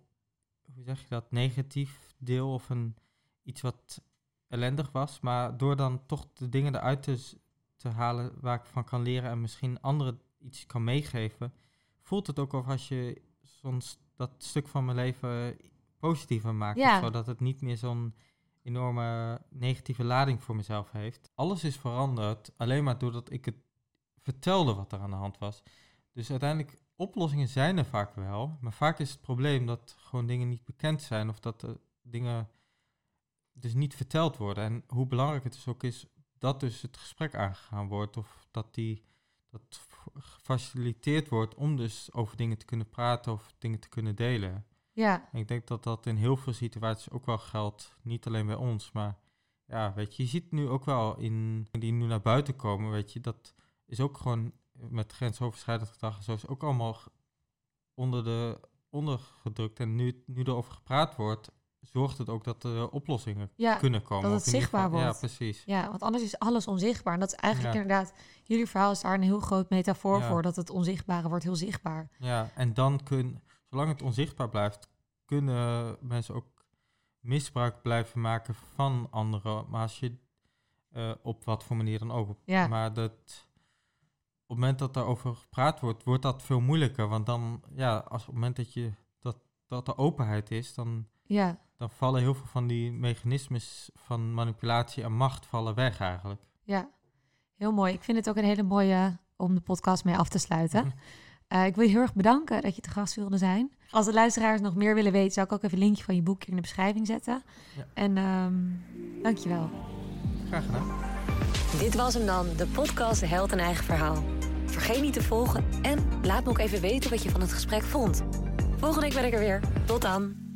hoe zeg je dat, negatief deel of een iets wat ellendig was. Maar door dan toch de dingen eruit te, te halen waar ik van kan leren en misschien anderen iets kan meegeven, voelt het ook of als je soms dat stuk van mijn leven positiever maakt. Ja. Zodat het niet meer zo'n enorme negatieve lading voor mezelf heeft. Alles is veranderd alleen maar doordat ik het vertelde wat er aan de hand was. Dus uiteindelijk, oplossingen zijn er vaak wel, maar vaak is het probleem dat gewoon dingen niet bekend zijn of dat de dingen dus niet verteld worden. En hoe belangrijk het dus ook is dat dus het gesprek aangegaan wordt of dat die dat gefaciliteerd wordt om dus over dingen te kunnen praten of dingen te kunnen delen. Ja. En ik denk dat dat in heel veel situaties ook wel geldt, niet alleen bij ons, maar ja, weet je, je ziet nu ook wel in die nu naar buiten komen, weet je, dat is ook gewoon met grensoverschrijdend gedrag en zo is ook allemaal onder de ondergedrukt. En nu, nu er over gepraat wordt, zorgt het ook dat er oplossingen ja, kunnen komen. dat het zichtbaar geval, wordt. Ja, precies. Ja, want anders is alles onzichtbaar. En dat is eigenlijk ja. inderdaad, jullie verhaal is daar een heel groot metafoor ja. voor, dat het onzichtbare wordt heel zichtbaar. Ja, en dan kun, zolang het onzichtbaar blijft, kunnen mensen ook misbruik blijven maken van anderen. Maar als je uh, op wat voor manier dan ook. Ja. Maar dat op het moment dat daarover gepraat wordt, wordt dat veel moeilijker. Want dan, ja, als op het moment dat je dat, dat er openheid is, dan, ja. dan vallen heel veel van die mechanismes van manipulatie en macht vallen weg eigenlijk. Ja, heel mooi. Ik vind het ook een hele mooie om de podcast mee af te sluiten. Mm-hmm. Uh, ik wil je heel erg bedanken dat je te gast wilde zijn. Als de luisteraars nog meer willen weten, zou ik ook even een linkje van je boek in de beschrijving zetten. Ja. En um, dankjewel. Graag gedaan. Dit was hem dan, de podcast Held een Eigen Verhaal. vergeet niet te volgen en laat me ook even weten wat je van het gesprek vond. Volgende week ben ik er weer. Tot dan!